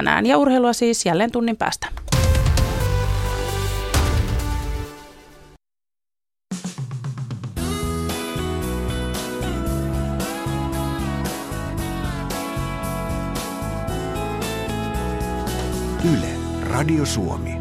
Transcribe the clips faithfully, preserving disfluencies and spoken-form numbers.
tänään. Ja urheilua siis jälleen tunnin päästä. Yle, Radio Suomi.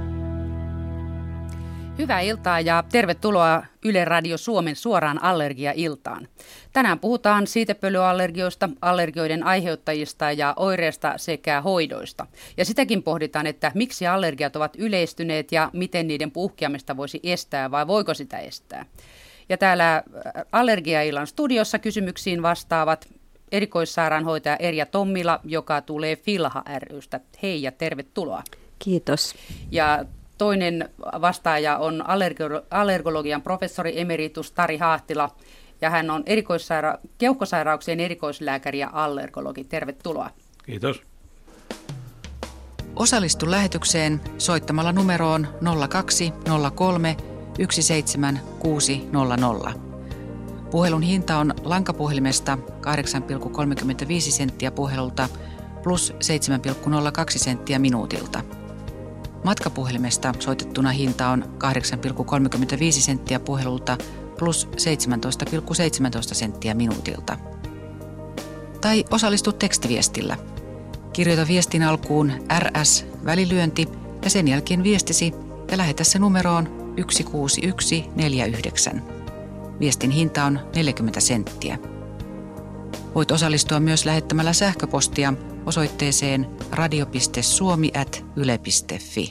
Hyvää iltaa ja tervetuloa Yle Radio Suomen suoraan allergia-iltaan. Tänään puhutaan siitepölyallergioista, allergioiden aiheuttajista ja oireista sekä hoidoista. Ja sitäkin pohditaan, että miksi allergiat ovat yleistyneet ja miten niiden puhkeamista voisi estää vai voiko sitä estää. Ja täällä Allergia-illan studiossa kysymyksiin vastaavat erikoissairaanhoitaja Erja Tommila, joka tulee Filha ry:stä. Hei ja tervetuloa. Kiitos. Ja toinen vastaaja on allergo- allergologian professori emeritus Tari Haahtila, ja hän on erikoissaira- keuhkosairauksien erikoislääkäri ja allergologi. Tervetuloa. Kiitos. Osallistu lähetykseen soittamalla numeroon nolla kaksi nolla kolme yksi seitsemän kuusi nolla nolla. Puhelun hinta on lankapuhelimesta kahdeksan pilkku kolmekymmentäviisi senttiä puhelulta plus seitsemän pilkku nolla kaksi senttiä minuutilta. Matkapuhelimesta soitettuna hinta on kahdeksan pilkku kolmekymmentäviisi senttiä puhelulta plus seitsemäntoista pilkku seitsemäntoista senttiä minuutilta. Tai osallistu tekstiviestillä. Kirjoita viestin alkuun R S välilyönti ja sen jälkeen viestisi ja lähetä se numeroon yksi kuusi yksi neljä yhdeksän. Viestin hinta on neljäkymmentä senttiä. Voit osallistua myös lähettämällä sähköpostia osoitteeseen radio piste suomi ät yle piste fi.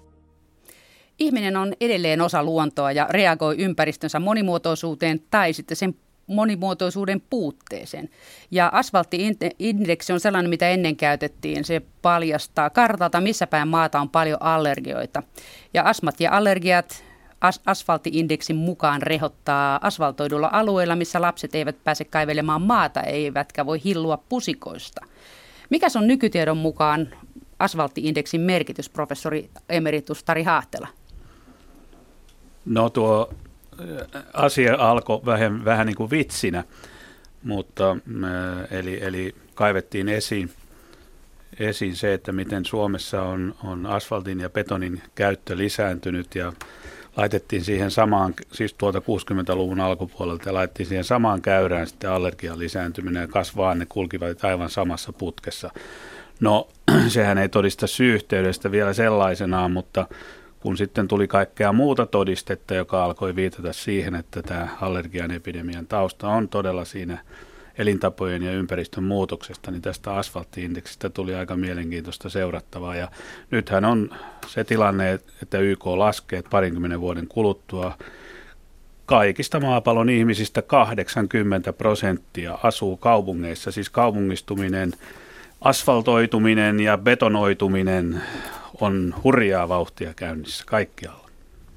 Ihminen on edelleen osa luontoa ja reagoi ympäristönsä monimuotoisuuteen tai sitten sen monimuotoisuuden puutteeseen. Ja asfaltti-indeksi on sellainen, mitä ennen käytettiin. Se paljastaa kartalta, missä päin maata on paljon allergioita. Ja astmat ja allergiat as- asfaltti-indeksin mukaan rehottaa asfaltoidulla alueilla, missä lapset eivät pääse kaivelemaan maata, eivätkä voi hillua pusikoista. Mikäs on nykytiedon mukaan asfaltti-indeksin merkitys, professori emeritus Tari Haahtila? No tuo asia alkoi vähän, vähän niin kuin vitsinä, mutta eli, eli kaivettiin esiin, esiin se, että miten Suomessa on, on asfaltin ja betonin käyttö lisääntynyt ja laitettiin siihen samaan, siis tuolta kuusikymmentäluvun alkupuolelta ja laitettiin siihen samaan käyrään sitten allergian lisääntyminen ja kasvaa, ne kulkivat aivan samassa putkessa. No sehän ei todista syy-yhteydestä vielä sellaisenaan, mutta kun sitten tuli kaikkea muuta todistetta, joka alkoi viitata siihen, että tämä allergian epidemian tausta on todella siinä elintapojen ja ympäristön muutoksesta, niin tästä asfaltti-indeksistä tuli aika mielenkiintoista seurattavaa. Ja nythän on se tilanne, että Y K laskee, että parinkymmenen vuoden kuluttua kaikista maapallon ihmisistä kahdeksankymmentä prosenttia asuu kaupungeissa, siis kaupungistuminen, asfaltoituminen ja betonoituminen on hurjaa vauhtia käynnissä kaikkialla.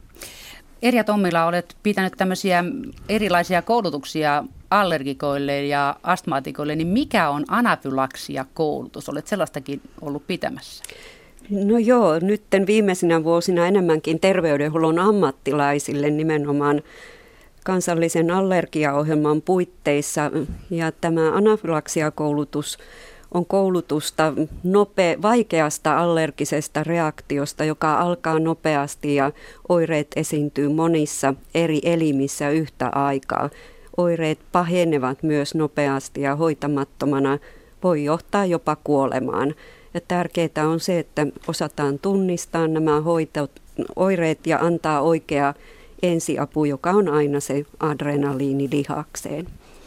Erja Tommila, olet pitänyt tämmöisiä erilaisia koulutuksia allergikoille ja astmaatikoille, niin mikä on anafylaksia-koulutus? Olet sellaistakin ollut pitämässä. No joo, nytten viimeisinä vuosina enemmänkin terveydenhuollon ammattilaisille nimenomaan kansallisen allergiaohjelman puitteissa. Ja tämä anafylaksia-koulutus on koulutusta nope, vaikeasta allergisesta reaktiosta, joka alkaa nopeasti ja oireet esiintyy monissa eri elimissä yhtä aikaa. Oireet pahenevat myös nopeasti ja hoitamattomana voi johtaa jopa kuolemaan. Ja tärkeää on se, että osataan tunnistaa nämä hoitot, oireet ja antaa oikea ensiapu, joka on aina se adrenaliini lihakseen.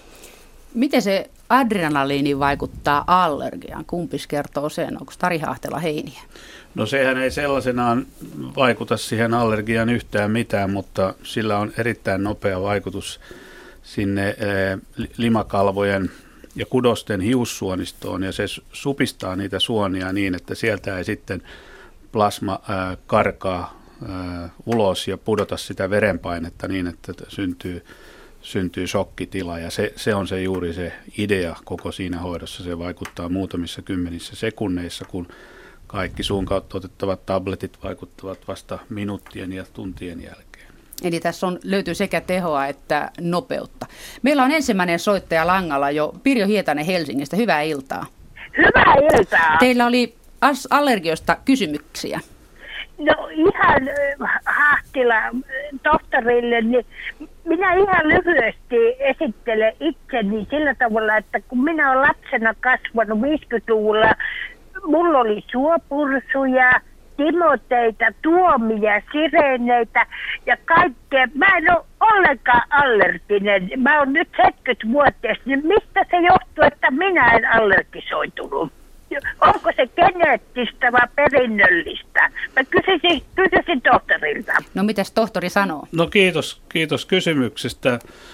Miten se adrenaliini vaikuttaa allergiaan? Kumpis kertoo sen? Onko Tari Haahtila heiniä? No sehän ei sellaisenaan vaikuta siihen allergiaan yhtään mitään, mutta sillä on erittäin nopea vaikutus sinne limakalvojen ja kudosten hiussuonistoon, ja se supistaa niitä suonia niin, että sieltä ei sitten plasma ää, karkaa ää, ulos ja pudota sitä verenpainetta niin, että syntyy, syntyy shokkitila, ja se, se on se juuri se idea koko siinä hoidossa. Se vaikuttaa muutamissa kymmenissä sekunneissa, kun kaikki suun kautta otettavat tabletit vaikuttavat vasta minuuttien ja tuntien jälkeen. Eli tässä on, löytyy sekä tehoa että nopeutta. Meillä on ensimmäinen soittaja langalla jo, Pirjo Hietanen Helsingistä. Hyvää iltaa. Hyvää iltaa. Teillä oli allergioista kysymyksiä? No ihan äh, Hahtila äh, tohtorille, niin minä ihan lyhyesti esittelen itseni sillä tavalla, että kun minä olen lapsena kasvanut viisikymmentäluvulla, mulla oli suopursuja, timoteita, tuomia, sireneitä ja kaikkea. Mä en ole ollenkaan allerginen. Mä oon nyt seitsemänkymmentävuotias, niin mistä se johtuu, että minä en allergisoitunut? Onko se geneettistä vai perinnöllistä? Mä kysyisin, kysyisin tohtorilta. No mitäs tohtori sanoo? No kiitos, kiitos kysymyksestä.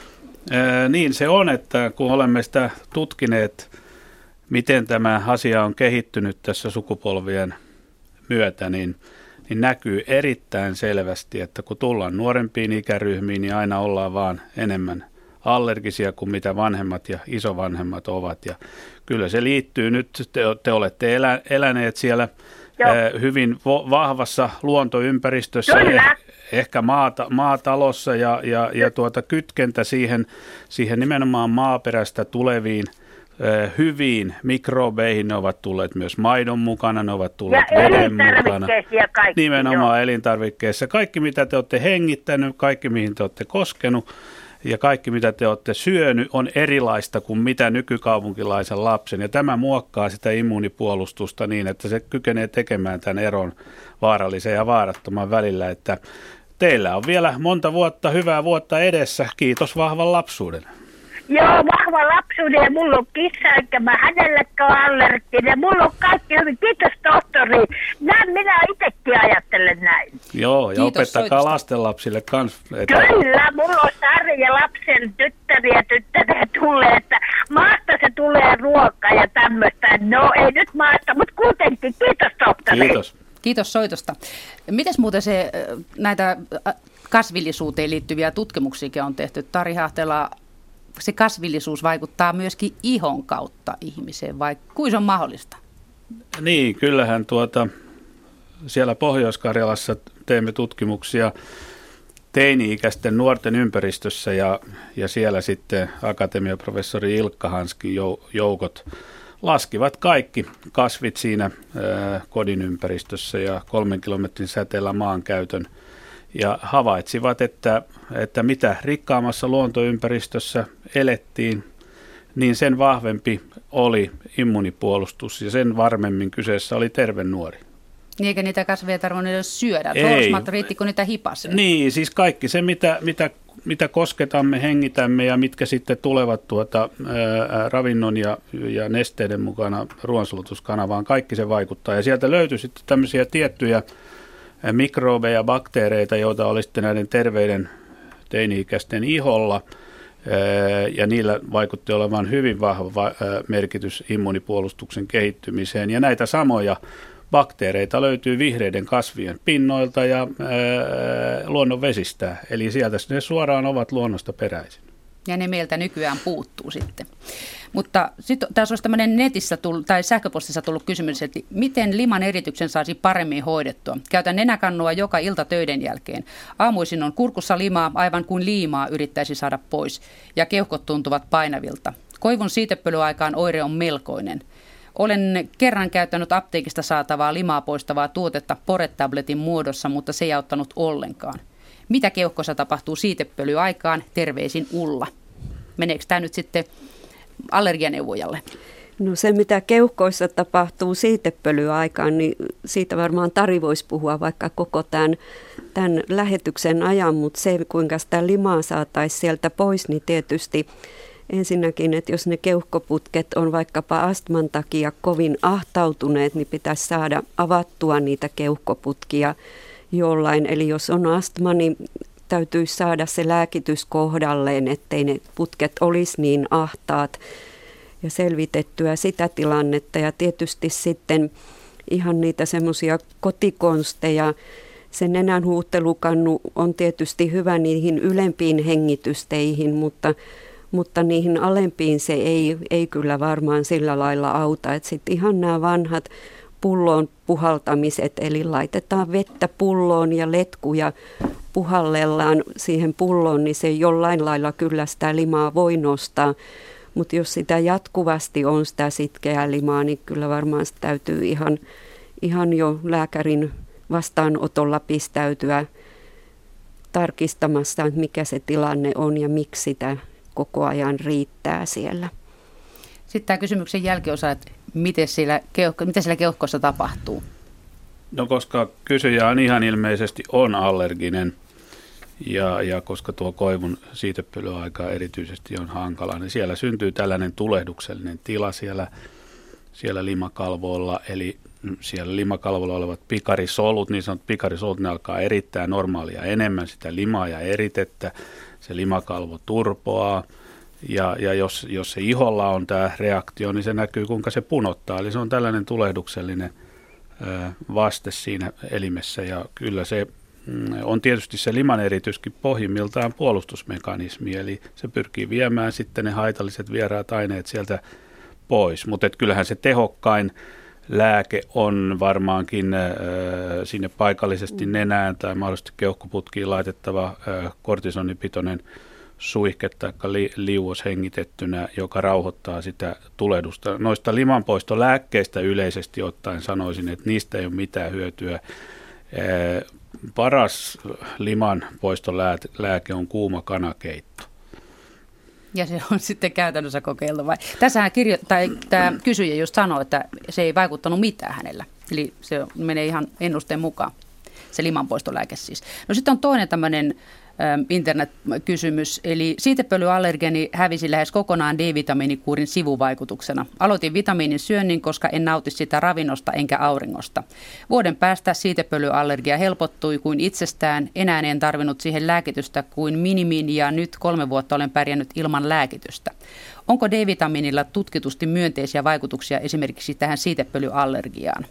Ää, niin se on, että kun olemme sitä tutkineet, miten tämä asia on kehittynyt tässä sukupolvien myötä, niin, niin näkyy erittäin selvästi, että kun tullaan nuorempiin ikäryhmiin, niin aina ollaan vaan enemmän allergisia kuin mitä vanhemmat ja isovanhemmat ovat. Ja kyllä se liittyy nyt, te, te olette elä, eläneet siellä eh, hyvin vo, vahvassa luontoympäristössä, eh, ehkä maata, maatalossa ja, ja, ja tuota kytkentä siihen, siihen nimenomaan maaperästä tuleviin eh, hyviin mikrobeihin. Ne ovat tulleet myös maidon mukana, ne ovat tulleet ja veden mukana. Kaikki, nimenomaan joo. Elintarvikkeissa. Kaikki mitä te olette hengittänyt, kaikki mihin te olette koskenut, ja kaikki, mitä te olette syönyt, on erilaista kuin mitä nykykaupunkilaisen lapsen. Ja tämä muokkaa sitä immuunipuolustusta niin, että se kykenee tekemään tämän eron vaarallisen ja vaarattoman välillä. Että teillä on vielä monta vuotta, hyvää vuotta edessä. Kiitos vahvan lapsuuden. Joo, vahva lapsuuden ja mulla on kissa, eikä mä hänellekään ole allerginen. Mulla on kaikki hyvin. Kiitos tohtori. Näin minä itsekin ajattelen näin. Joo, ja Kiitos opettakaa soitosta. lastenlapsille kanssa. Että... Kyllä, mulla on sarja lapsen tyttäriä tyttäriä tulee, että maasta se tulee ruoka ja tämmöistä. No ei nyt maasta, mutta kuitenkin. Kiitos tohtori. Kiitos. Kiitos soitosta. Mites muuten se, näitä kasvillisuuteen liittyviä tutkimuksiakin on tehty? Tari Hahtela, se kasvillisuus vaikuttaa myöskin ihon kautta ihmiseen, vai kuinka se on mahdollista? Niin, kyllähän tuota, siellä Pohjois-Karjalassa teemme tutkimuksia teini-ikäisten nuorten ympäristössä ja, ja siellä sitten akatemiaprofessori Ilkka Hanskin joukot laskivat kaikki kasvit siinä ää, kodin ympäristössä ja kolmen kilometrin säteellä maankäytön ja havaitsivat, että, että mitä rikkaammassa luontoympäristössä elettiin, niin sen vahvempi oli immunipuolustus ja sen varmemmin kyseessä oli terve nuori. Niin eikä niitä kasveja tarvinnut edes syödä. Ei. Forsmat riittikö niitä hipasia? Niin, siis kaikki se, mitä, mitä, mitä kosketamme, hengitämme ja mitkä sitten tulevat tuota, ää, ravinnon ja, ja nesteiden mukana ruoansulutuskanavaan, kaikki se vaikuttaa. Ja sieltä löytyi sitten tämmöisiä tiettyjä mikrobeja, bakteereita, joita oli sitten näiden terveiden teini-ikäisten iholla. Ja niillä vaikutti olevan hyvin vahva merkitys immunipuolustuksen kehittymiseen. Ja näitä samoja bakteereita löytyy vihreiden kasvien pinnoilta ja ää, luonnon vesistä. Eli sieltä ne suoraan ovat luonnosta peräisin. Ja ne meiltä nykyään puuttuu sitten. Mutta sitten tässä olisi tämmöinen netissä tullut, tai sähköpostissa tullut kysymys, että miten liman erityksen saisi paremmin hoidettua. Käytän nenäkannua joka ilta töiden jälkeen. Aamuisin on kurkussa limaa, aivan kuin liimaa yrittäisi saada pois. Ja keuhkot tuntuvat painavilta. Koivun siitepölyaikaan oire on melkoinen. Olen kerran käyttänyt apteekista saatavaa limaa poistavaa tuotetta Pore-tabletin muodossa, mutta se ei auttanut ollenkaan. Mitä keuhkossa tapahtuu siitepölyaikaan? Terveisin Ulla. Meneekö tämä nyt sitten allergianeuvojalle? No se, mitä keuhkoissa tapahtuu siitepölyaikaan, niin siitä varmaan Tari voisi puhua vaikka koko tämän, tämän lähetyksen ajan, mutta se, kuinka sitä limaa saataisiin sieltä pois, niin tietysti ensinnäkin, että jos ne keuhkoputket on vaikkapa astman takia kovin ahtautuneet, niin pitäisi saada avattua niitä keuhkoputkia jollain. Eli jos on astma, niin täytyisi saada se lääkitys kohdalleen, ettei ne putket olisi niin ahtaat ja selvitettyä sitä tilannetta. Ja tietysti sitten ihan niitä semmoisia kotikonsteja. Se nenänhuuttelukannu on tietysti hyvä niihin ylempiin hengitysteihin, mutta mutta niihin alempiin se ei, ei kyllä varmaan sillä lailla auta. Että sitten ihan nämä vanhat pulloon puhaltamiset, eli laitetaan vettä pulloon ja letkuja puhallellaan siihen pulloon, niin se jollain lailla kyllä sitä limaa voi nostaa. Mutta jos sitä jatkuvasti on sitä sitkeää limaa, niin kyllä varmaan sitä täytyy ihan, ihan jo lääkärin vastaanotolla pistäytyä tarkistamassa, mikä se tilanne on ja miksi sitä koko ajan riittää siellä. Sitten tämä kysymyksen jälkiosa, että miten siellä, keuhko, mitä siellä keuhkossa tapahtuu? No koska kysyjä on ihan ilmeisesti on allerginen ja, ja koska tuo koivun siitepölyaika erityisesti on hankala, niin siellä syntyy tällainen tulehduksellinen tila siellä, siellä limakalvoilla, eli siellä limakalvoilla olevat pikarisolut, niin sanotut pikarisolut, ne alkaa erittää normaalia enemmän sitä limaa ja eritettä, se limakalvo turpoaa. Ja, ja jos, jos se iholla on tämä reaktio, niin se näkyy, kuinka se punottaa. Eli se on tällainen tulehduksellinen ö, vaste siinä elimessä. Ja kyllä se mm, on tietysti se liman erityskin pohjimmiltaan puolustusmekanismi. Eli se pyrkii viemään sitten ne haitalliset vieraat aineet sieltä pois. Mutta kyllähän se tehokkain lääke on varmaankin ö, sinne paikallisesti nenään tai mahdollisesti keuhkoputkiin laitettava ö, kortisonipitoinen suihke tai li, liuos hengitettynä, joka rauhoittaa sitä tulehdusta. Noista limanpoistolääkkeistä yleisesti ottaen sanoisin, että niistä ei ole mitään hyötyä. Ee, paras limanpoistolääke on kuuma kanakeitto. Ja se on sitten käytännössä kokeiltu vai? Tässähän kirjo, tai tämä kysyjä just sanoi, että se ei vaikuttanut mitään hänellä. Eli se menee ihan ennusteen mukaan, se limanpoistolääke siis. No sitten on toinen tämmöinen internetkysymys, eli siitepölyallergeni hävisi lähes kokonaan D-vitamiinikuurin sivuvaikutuksena. Aloitin vitamiinin syönnin, koska en nauti sitä ravinnosta enkä auringosta. Vuoden päästä siitepölyallergia helpottui kuin itsestään, enää en tarvinnut siihen lääkitystä kuin minimiin ja nyt kolme vuotta olen pärjännyt ilman lääkitystä. Onko D-vitamiinilla tutkitusti myönteisiä vaikutuksia esimerkiksi tähän siitepölyallergiaan?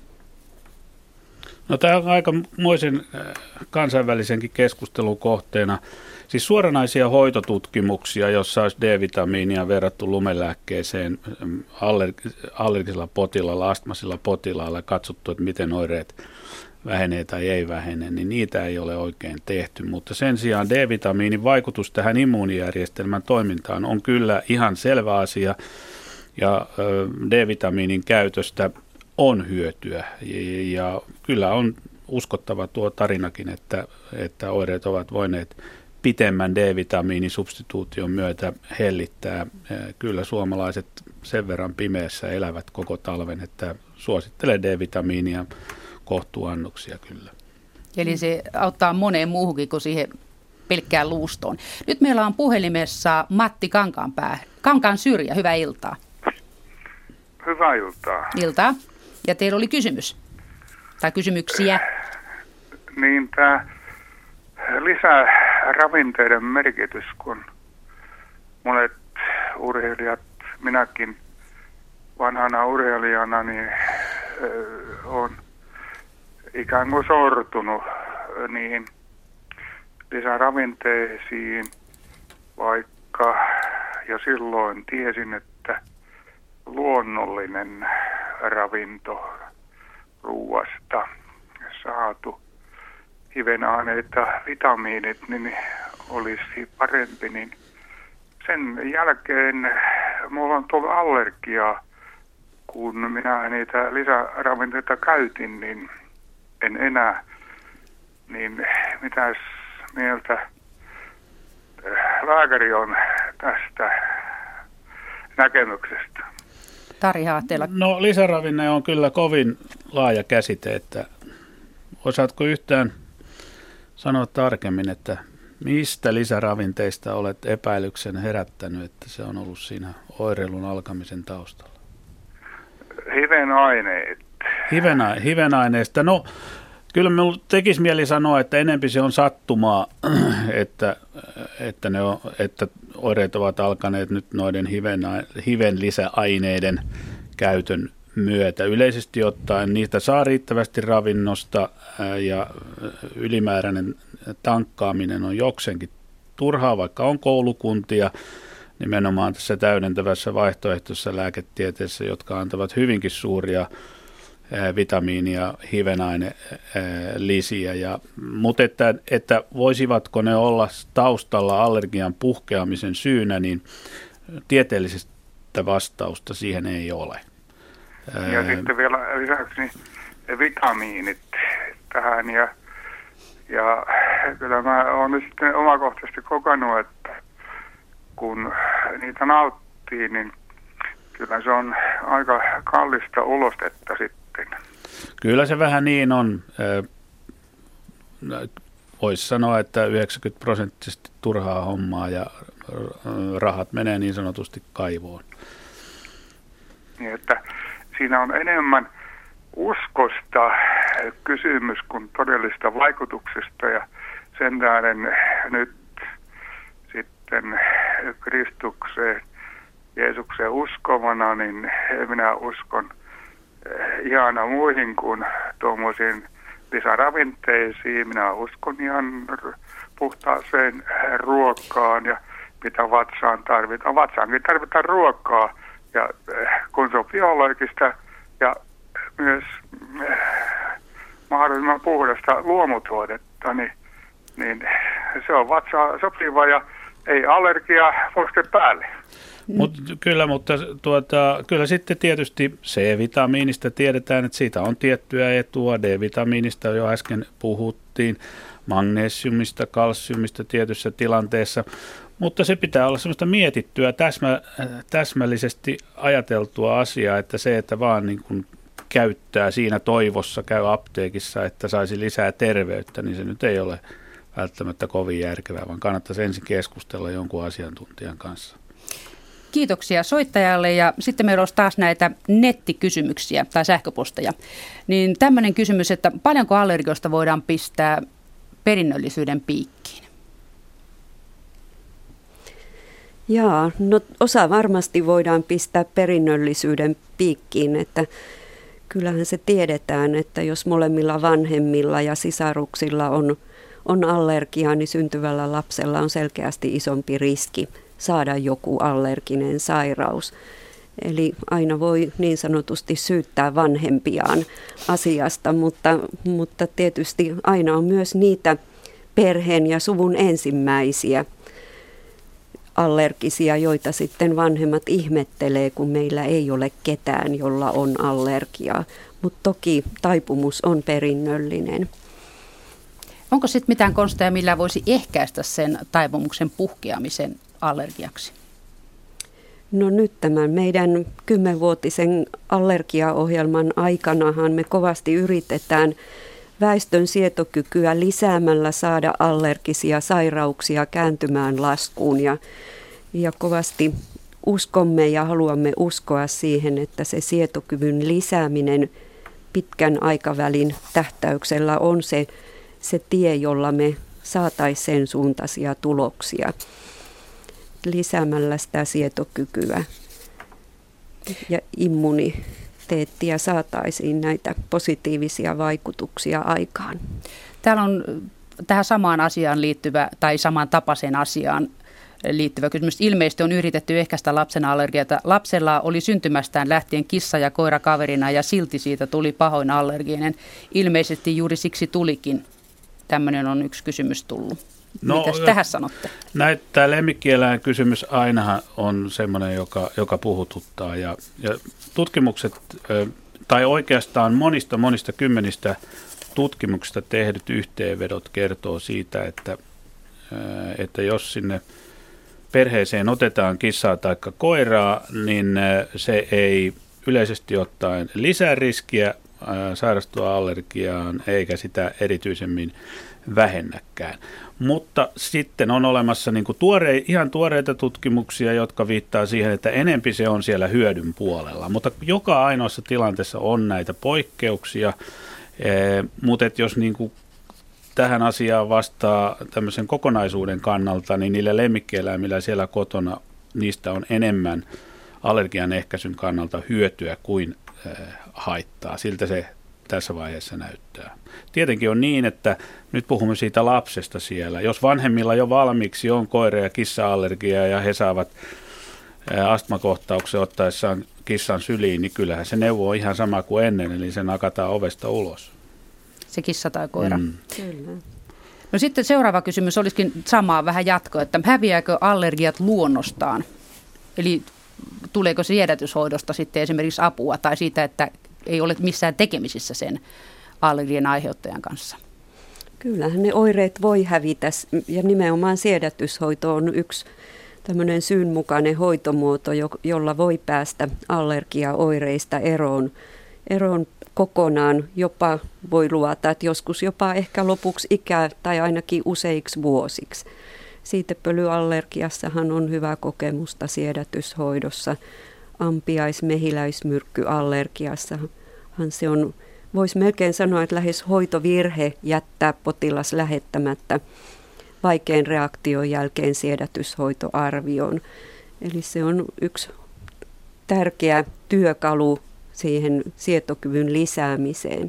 No tämä on aikamoisen kansainvälisenkin keskustelun kohteena. Siis suoranaisia hoitotutkimuksia, jossa olisi D-vitamiinia verrattu lumelääkkeeseen allergisilla potilailla, astmasilla potilailla, katsottu, että miten oireet vähenee tai ei vähene, niin niitä ei ole oikein tehty. Mutta sen sijaan D-vitamiinin vaikutus tähän immuunijärjestelmän toimintaan on kyllä ihan selvä asia, ja D-vitamiinin käytöstä on hyötyä ja kyllä on uskottava tuo tarinakin, että, että oireet ovat voineet pitemmän D-vitamiinisubstituution myötä hellittää. Kyllä suomalaiset sen verran pimeässä elävät koko talven, että suosittelee D-vitamiinia kohtuuannoksia kyllä. Eli se auttaa moneen muuhunkin kuin siihen pelkkään luustoon. Nyt meillä on puhelimessa Matti Kankaanpää. Kankaan syrjä, hyvää iltaa. Hyvää iltaa. Iltaa. Ja teillä oli kysymys, tai kysymyksiä. Niin, tämä lisäravinteiden merkitys, kun monet urheilijat, minäkin vanhana urheilijana, niin on ikään kuin sortunut niihin lisäravinteisiin, vaikka jo silloin tiesin, että luonnollinen ravinto ruuasta saatu hivenaineita, vitamiinit, niin olisi parempi. Niin sen jälkeen mulla on tullut allergia, kun minä niitä lisäravinteita käytin, niin en enää. Niin mitäs mieltä lääkäri on tästä näkemyksestä? Tari Haatela. No lisäravinne on kyllä kovin laaja käsite, että osaatko yhtään sanoa tarkemmin, että mistä lisäravinteista olet epäilyksen herättänyt, että se on ollut siinä oireilun alkamisen taustalla? Hivenaineet. Hivena, hivenaineista, no kyllä minulla tekisi mieli sanoa, että enempi se on sattumaa, että, että, ne on, että oireet ovat alkaneet nyt noiden hiven, hiven lisäaineiden käytön myötä. Yleisesti ottaen niitä saa riittävästi ravinnosta ja ylimääräinen tankkaaminen on jokseenkin turhaa, vaikka on koulukuntia nimenomaan tässä täydentävässä vaihtoehtoisessa lääketieteessä, jotka antavat hyvinkin suuria vitamiini- ja hivenainelisiä. Ja, mutta että, että voisivatko ne olla taustalla allergian puhkeamisen syynä, niin tieteellisestä vastausta siihen ei ole. Ja Ää... sitten vielä lisäksi, niin vitamiinit tähän ja, ja kyllä mä oon nyt sitten omakohtaisesti kokenut, että kun niitä nauttii, niin kyllä se on aika kallista ulostetta sitten. Kyllä se vähän niin on. Voisi sanoa, että yhdeksänkymmentä prosenttisesti turhaa hommaa ja rahat menee niin sanotusti kaivoon. Niin, että siinä on enemmän uskosta kysymys kuin todellista vaikutuksesta ja sen tähden nyt sitten Kristukseen, Jeesukseen uskovana, niin minä uskon ihan muihin kuin tuommoisiin lisäravinteisiin. Minä uskon ihan puhtaaseen ruokaan ja mitä vatsaan tarvitaan. Vatsaankin tarvitaan ruokaa ja kun se on biologista ja myös mahdollisimman puhdasta luomutuotetta, niin, niin se on vatsaa sopiva ja ei allergia poiste päälle. Mut, kyllä, mutta tuota, kyllä sitten tietysti C-vitamiinista tiedetään, että siitä on tiettyä etua. D-vitamiinista jo äsken puhuttiin, magnesiumista, kalsiumista tietyssä tilanteessa. Mutta se pitää olla semmoista mietittyä, täsmä, täsmällisesti ajateltua asiaa, että se, että vaan niin kuin käyttää siinä toivossa, käy apteekissa, että saisi lisää terveyttä, niin se nyt ei ole välttämättä kovin järkevää, vaan kannattaisi ensin keskustella jonkun asiantuntijan kanssa. Kiitoksia soittajalle ja sitten meillä olisi taas näitä nettikysymyksiä tai sähköposteja. Niin tämmöinen kysymys, että paljonko allergioista voidaan pistää perinnöllisyyden piikkiin? Jaa, no osa varmasti voidaan pistää perinnöllisyyden piikkiin, että kyllähän se tiedetään, että jos molemmilla vanhemmilla ja sisaruksilla on, on allergia, niin syntyvällä lapsella on selkeästi isompi riski saada joku allerginen sairaus. Eli aina voi niin sanotusti syyttää vanhempiaan asiasta, mutta, mutta tietysti aina on myös niitä perheen ja suvun ensimmäisiä allergisia, joita sitten vanhemmat ihmettelee, kun meillä ei ole ketään, jolla on allergiaa. Mutta toki taipumus on perinnöllinen. Onko sitten mitään konsteja, millä voisi ehkäistä sen taipumuksen puhkeamisen allergiaksi? No nyt tämän meidän kymmenvuotisen allergiaohjelman aikanahan me kovasti yritetään väestön sietokykyä lisäämällä saada allergisia sairauksia kääntymään laskuun ja, ja kovasti uskomme ja haluamme uskoa siihen, että se sietokyvyn lisääminen pitkän aikavälin tähtäyksellä on se, se tie, jolla me saataisiin sen suuntaisia tuloksia lisäämällä sitä sietokykyä ja immuniteettia saataisiin näitä positiivisia vaikutuksia aikaan. Täällä on tähän samaan asiaan liittyvä tai saman tapaiseen asiaan liittyvä kysymys. Ilmeisesti on yritetty ehkäistä lapsen allergiata. Lapsella oli syntymästään lähtien kissa ja koira kaverina ja silti siitä tuli pahoin allerginen. Ilmeisesti juuri siksi tulikin. Tämmöinen on yksi kysymys tullut. No, mitäs tähän sanotte? Tämä lemmikkieläin kysymys ainahan on semmoinen, joka, joka puhututtaa. Ja, ja tutkimukset, tai oikeastaan monista monista kymmenistä tutkimuksista tehdyt yhteenvedot kertoo siitä, että, että jos sinne perheeseen otetaan kissaa tai koiraa, niin se ei yleisesti ottaen lisää riskiä sairastua allergiaan eikä sitä erityisemmin vähennäkään. Mutta sitten on olemassa niin kuin tuore, ihan tuoreita tutkimuksia, jotka viittaa siihen, että enempi se on siellä hyödyn puolella. Mutta joka ainoassa tilanteessa on näitä poikkeuksia, e, mutta jos niin kuin tähän asiaan vastaa tämmöisen kokonaisuuden kannalta, niin niillä lemmikkieläimillä siellä kotona niistä on enemmän allergian ehkäisyn kannalta hyötyä kuin e, haittaa. Siltä se tässä vaiheessa näyttää. Tietenkin on niin, että nyt puhumme siitä lapsesta siellä. Jos vanhemmilla jo valmiiksi on koira- ja kissa-allergia ja he saavat astmakohtauksen ottaessaan kissan syliin, niin kyllähän se neuvo on ihan sama kuin ennen, eli se nakataan ovesta ulos. Se kissa tai koira. Mm. Kyllä. No sitten seuraava kysymys olisikin samaa vähän jatkoa, että häviääkö allergiat luonnostaan? Eli tuleeko siedätyshoidosta sitten esimerkiksi apua tai siitä, että ei ole missään tekemisissä sen allergian aiheuttajan kanssa. Kyllähän ne oireet voi hävitä ja nimenomaan siedätyshoito on yksi tämmöinen syynmukainen hoitomuoto, jolla voi päästä allergiaoireista eroon, eroon kokonaan. Jopa voi luvata, että joskus jopa ehkä lopuksi ikää tai ainakin useiksi vuosiksi. Siitepölyallergiassahan on hyvä kokemusta siedätyshoidossa. Ampiais-mehiläismyrkkyallergiassahan se on, voisi melkein sanoa, että lähes hoitovirhe jättää potilas lähettämättä vaikean reaktion jälkeen siedätyshoitoarvioon. Eli se on yksi tärkeä työkalu siihen sietokyvyn lisäämiseen.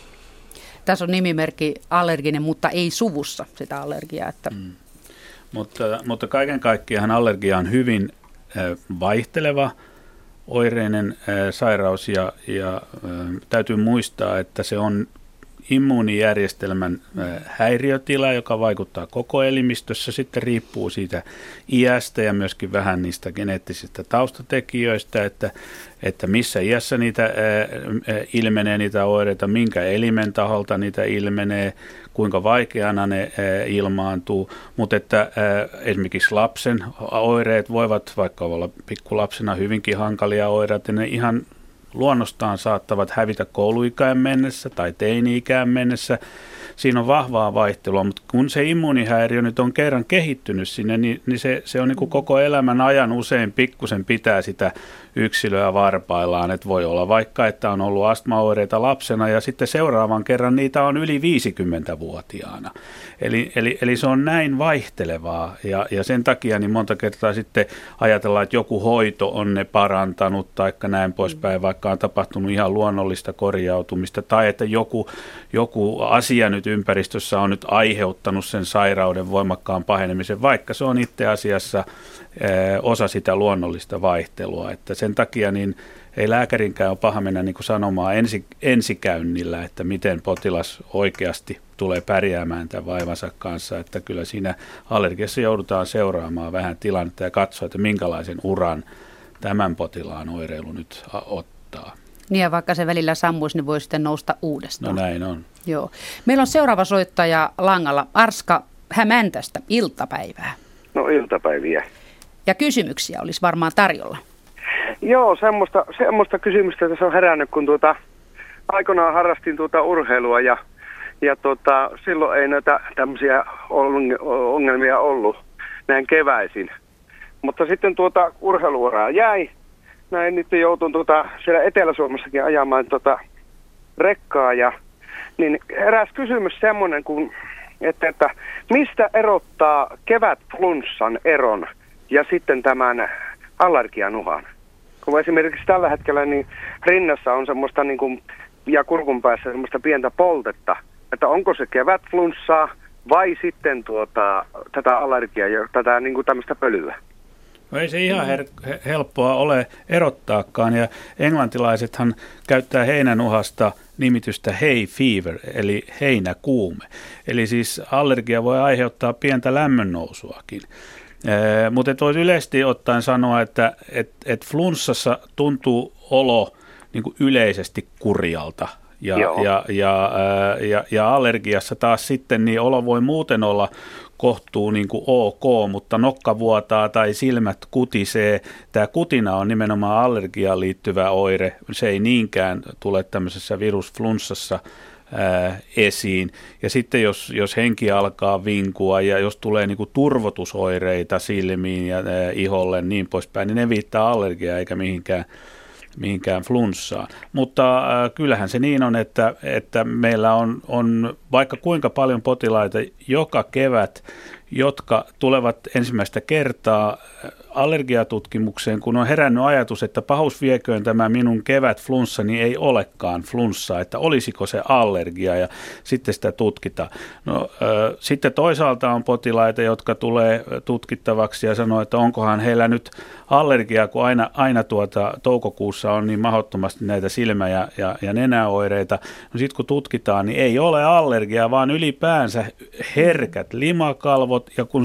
Tässä on nimimerkki allerginen, mutta ei suvussa sitä allergiaa. Että... Mm. Mutta, mutta kaiken kaikkiaan allergia on hyvin vaihteleva oireinen sairaus ja, ja täytyy muistaa, että se on immuunijärjestelmän häiriötila, joka vaikuttaa koko elimistössä, sitten riippuu siitä iästä ja myöskin vähän niistä geneettisistä taustatekijöistä, että, että missä iässä niitä ilmenee niitä oireita, minkä elimen taholta niitä ilmenee, kuinka vaikeana ne ilmaantuu, mutta että esimerkiksi lapsen oireet voivat vaikka olla pikkulapsena hyvinkin hankalia oireita, ne ihan luonnostaan saattavat hävitä kouluikään mennessä tai teini-ikään mennessä. Siinä on vahvaa vaihtelua, mutta kun se immuunihäiriö nyt on kerran kehittynyt sinne, niin, niin se, se on niin kuin koko elämän ajan usein pikkusen pitää sitä yksilöä varpaillaan. Että voi olla vaikka, että on ollut astmaoireita lapsena ja sitten seuraavan kerran niitä on yli viisikymmentävuotiaana. Eli, eli, eli se on näin vaihtelevaa ja, ja sen takia niin monta kertaa sitten ajatellaan, että joku hoito on ne parantanut tai näin poispäin, vaikka on tapahtunut ihan luonnollista korjautumista tai että joku, joku asia nyt ympäristössä on nyt aiheuttanut sen sairauden voimakkaan pahenemisen, vaikka se on itse asiassa osa sitä luonnollista vaihtelua. Että sen takia niin ei lääkärinkään ole paha mennä niin kuin sanomaan ensi, ensikäynnillä, että miten potilas oikeasti tulee pärjäämään tämän vaivansa kanssa. Että kyllä siinä allergiassa joudutaan seuraamaan vähän tilannetta ja katsoa, että minkälaisen uran tämän potilaan oireilu nyt ottaa. Niin ja vaikka se välillä sammuisi, niin voi sitten nousta uudestaan. No näin on. Joo. Meillä on seuraava soittaja langalla. Arska Hämäntästä, iltapäivää. No iltapäiviä. Ja kysymyksiä olisi varmaan tarjolla. Joo, semmoista, semmoista kysymystä tässä on herännyt, kun tuota, aikoinaan harrastin tuota urheilua ja, ja tuota, silloin ei näitä tämmöisiä ongelmia ollut näin keväisin. Mutta sitten tuota urheiluuraa jäi. Näin nyt joutun tuota, siellä Etelä-Suomessakin ajamaan tuota rekkaa ja niin eräs kysymys semmoinen, kun, että, että mistä erottaa kevätflunssan eron ja sitten tämän allergian uhan? Kun esimerkiksi tällä hetkellä niin rinnassa on semmoista niin kuin, ja kurkun päässä semmoista pientä poltetta, että onko se kevätflunssaa vai sitten tuota, tätä allergiaa ja tätä niin kuin tämmöistä pölyä? No ei se ihan her- helppoa ole erottaakaan ja englantilaisethan käyttää heinänuhasta nimitystä hay fever eli heinäkuume. Eli siis allergia voi aiheuttaa pientä lämmönnousuakin. Ee, mutta voisi yleisesti ottaen sanoa, että et, et flunssassa tuntuu olo niin kuin yleisesti kurjalta ja, ja, ja, ää, ja, ja allergiassa taas sitten niin olo voi muuten olla kohtuu niin kuin ok, mutta nokka vuotaa tai silmät kutisee. Tämä kutina on nimenomaan allergiaan liittyvä oire. Se ei niinkään tule tämmöisessä virusflunssassa ää, esiin. Ja sitten jos, jos henki alkaa vinkua ja jos tulee niin kuin turvotusoireita silmiin ja ää, iholle niin poispäin, niin ne viittaa allergiaa eikä mihinkään mihinkään flunssaan. Mutta äh, kyllähän se niin on, että, että meillä on, on vaikka kuinka paljon potilaita joka kevät, jotka tulevat ensimmäistä kertaa allergiatutkimukseen, kun on herännyt ajatus, että pahus vieköön tämä minun kevätflunssa, niin ei olekaan flunssaa, että olisiko se allergia ja sitten sitä tutkitaan. No, äh, sitten toisaalta on potilaita, jotka tulee tutkittavaksi ja sanoo, että onkohan heillä nyt allergia, kun aina, aina tuota, toukokuussa on niin mahdottomasti näitä silmä- ja, ja, ja nenäoireita. No sitten kun tutkitaan, niin ei ole allergia, vaan ylipäänsä herkät limakalvot ja kun se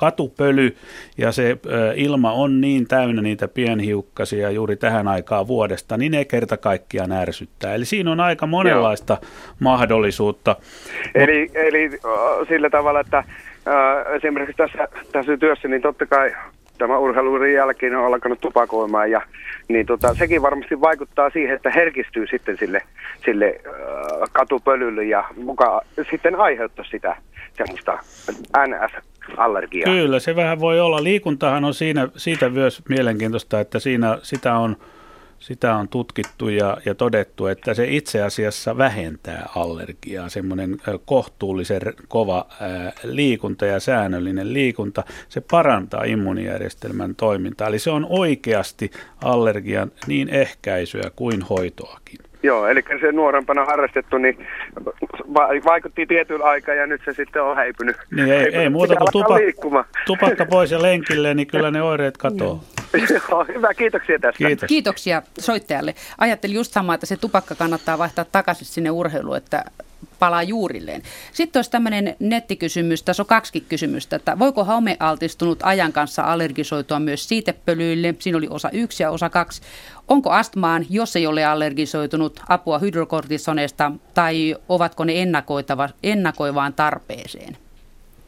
katupöly ja se ilma on niin täynnä niitä pienhiukkasia juuri tähän aikaan vuodesta, niin ne kerta kaikkiaan ärsyttää. Eli siinä on aika monenlaista Joo. mahdollisuutta. Eli, Mut, eli sillä tavalla, että äh, esimerkiksi tässä, tässä työssä, niin totta kai tämä urheiluuden jälkeen on alkanut tupakoimaan ja niin tota, sekin varmasti vaikuttaa siihen, että herkistyy sitten sille, sille äh, katupölylle ja mukaan sitten aiheuttaa sitä semmoista N S-allergiaa. Kyllä, se vähän voi olla. Liikuntahan on siinä, siitä myös mielenkiintoista, että siinä sitä on, sitä on tutkittu ja, ja todettu, että se itse asiassa vähentää allergiaa. Semmoinen kohtuullisen kova ää, liikunta ja säännöllinen liikunta, se parantaa immuunijärjestelmän toimintaa. Eli se on oikeasti allergian niin ehkäisyä kuin hoitoakin. Joo, eli se nuorempana harrastettu, niin vaikutti tietyllä aikaa ja nyt se sitten on häipynyt. Niin ei, ei muuta kuin tupak- tupakka pois ja lenkille, niin kyllä ne oireet katoaa. Joo, hyvä, kiitoksia tästä. Kiitos. Kiitoksia soittajalle. Ajattelin just samaa, että se tupakka kannattaa vaihtaa takaisin sinne urheiluun, että palaa juurilleen. Sitten olisi tämmöinen nettikysymys, tässä on kaksikin kysymystä, että voiko homealtistunut ajan kanssa allergisoitua myös siitepölyille? Siinä oli osa yksi ja osa kaksi. Onko astmaan, jos ei ole allergisoitunut, apua hydrokortisoneesta tai ovatko ne ennakoitava, ennakoivaan tarpeeseen?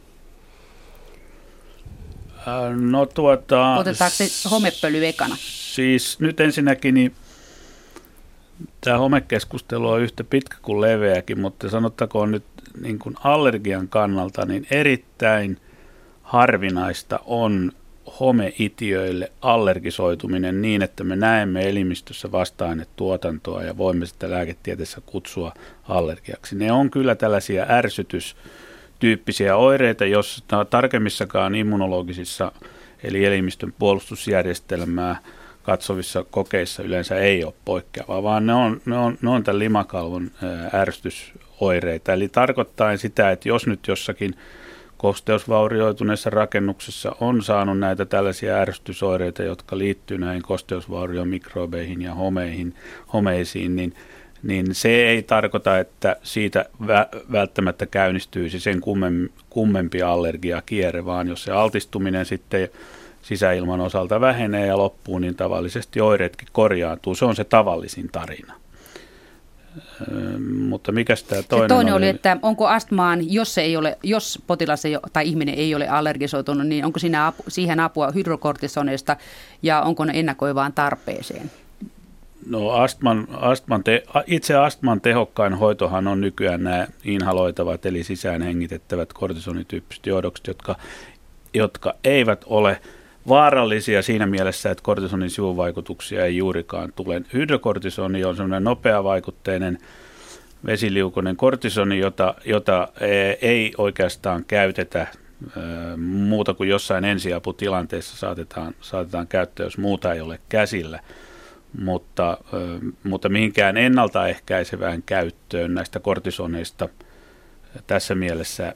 No tuota... Otetaanko se homepöly ekana? Siis nyt ensinnäkin niin tämä homekeskustelu on yhtä pitkä kuin leveäkin, mutta sanottakoon nyt niin kuin allergian kannalta, niin erittäin harvinaista on homeitiöille allergisoituminen niin, että me näemme elimistössä vasta-ainetuotantoa ja voimme sitä lääketieteessä kutsua allergiaksi. Ne on kyllä tällaisia ärsytystyyppisiä oireita, jos tarkemmissakaan immunologisissa eli elimistön puolustusjärjestelmää katsovissa kokeissa yleensä ei ole poikkeavaa, vaan ne on, ne on, ne on tämän limakalvon ärsytysoireita. Eli tarkoittaa sitä, että jos nyt jossakin kosteusvaurioituneessa rakennuksessa on saanut näitä tällaisia ärsytysoireita, jotka liittyy näihin kosteusvauriomikrobeihin ja homeihin, homeisiin, niin, niin se ei tarkoita, että siitä vä- välttämättä käynnistyisi sen kummem, kummempi allergiakierre, vaan jos se altistuminen sitten sisäilman osalta vähenee ja loppuu, niin tavallisesti oireetkin korjaantuu. Se on se tavallisin tarina. Ö, mutta mikäs tämä toinen, toinen oli? oli? Että onko astmaan, jos, se ei ole, jos potilas ei, tai ihminen ei ole allergisoitunut, niin onko siinä apu, siihen apua hydrokortisoneista ja onko ne ennakoivaan tarpeeseen? No astman, astman te, itse astman tehokkain hoitohan on nykyään nämä inhaloitavat eli sisään hengitettävät kortisonityyppiset johdokset, jotka, jotka eivät ole vaarallisia siinä mielessä, että kortisonin sivuvaikutuksia ei juurikaan tule. Hydrokortisoni on semmoinen nopeavaikutteinen vesiliukoinen kortisoni, jota, jota ei oikeastaan käytetä muuta kuin jossain ensiaputilanteessa saatetaan, saatetaan käyttää, jos muuta ei ole käsillä. Mutta, mutta mihinkään ennaltaehkäisevään käyttöön näistä kortisoneista tässä mielessä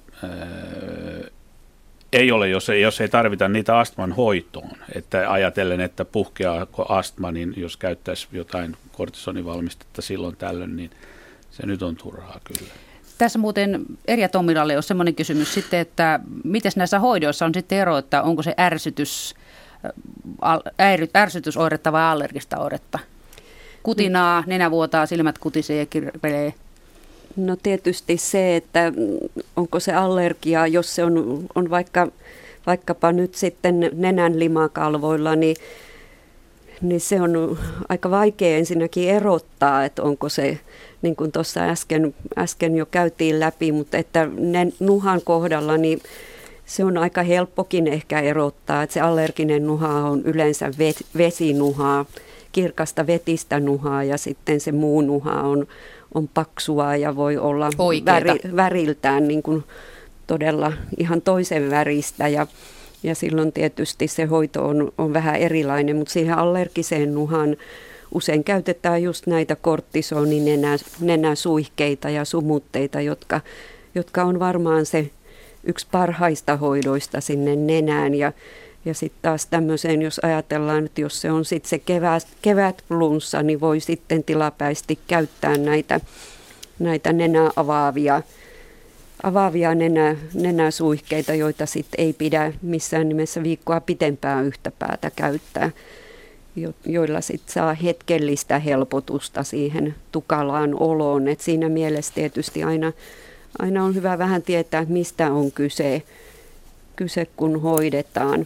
ei ole, jos ei, jos ei tarvita niitä astman hoitoon. Että ajatellen, että puhkeaako astma, niin jos käyttäisi jotain kortisonivalmistetta silloin tällöin, niin se nyt on turhaa kyllä. Tässä muuten Erja Tommilalle on semmoinen kysymys sitten, että miten näissä hoidoissa on sitten ero, että onko se ärsytys, ärsytysoiretta vai allergista oiretta? Kutinaa, nenä vuotaa, silmät kutisee ja kirpelee. No tietysti se, että onko se allergia, jos se on, on vaikka, vaikkapa nyt sitten nenän limakalvoilla, niin, niin se on aika vaikea ensinnäkin erottaa, että onko se, niin kuin tuossa äsken, äsken jo käytiin läpi, mutta että ne nuhan kohdalla, niin se on aika helppokin ehkä erottaa, että se allerginen nuha on yleensä vesinuhaa, kirkasta vetistä nuhaa ja sitten se muu nuha on on paksua ja voi olla väri, väriltään niin kuin todella ihan toisen väristä ja, ja silloin tietysti se hoito on, on vähän erilainen, mutta siihen allergiseen nuhaan usein käytetään just näitä kortisoninenä, nenäsuihkeita ja sumutteita, jotka, jotka on varmaan se yksi parhaista hoidoista sinne nenään ja Ja sitten taas tämmöiseen, jos ajatellaan, että jos se on sitten se kevät, kevätflunssa, niin voi sitten tilapäisesti käyttää näitä, näitä nenää avaavia avaavia nenä, nenäsuihkeita, joita sitten ei pidä missään nimessä viikkoa pitempään yhtä päätä käyttää, jo, joilla sitten saa hetkellistä helpotusta siihen tukalaan oloon. Et siinä mielessä tietysti aina, aina on hyvä vähän tietää, mistä on kyse, kyse kun hoidetaan.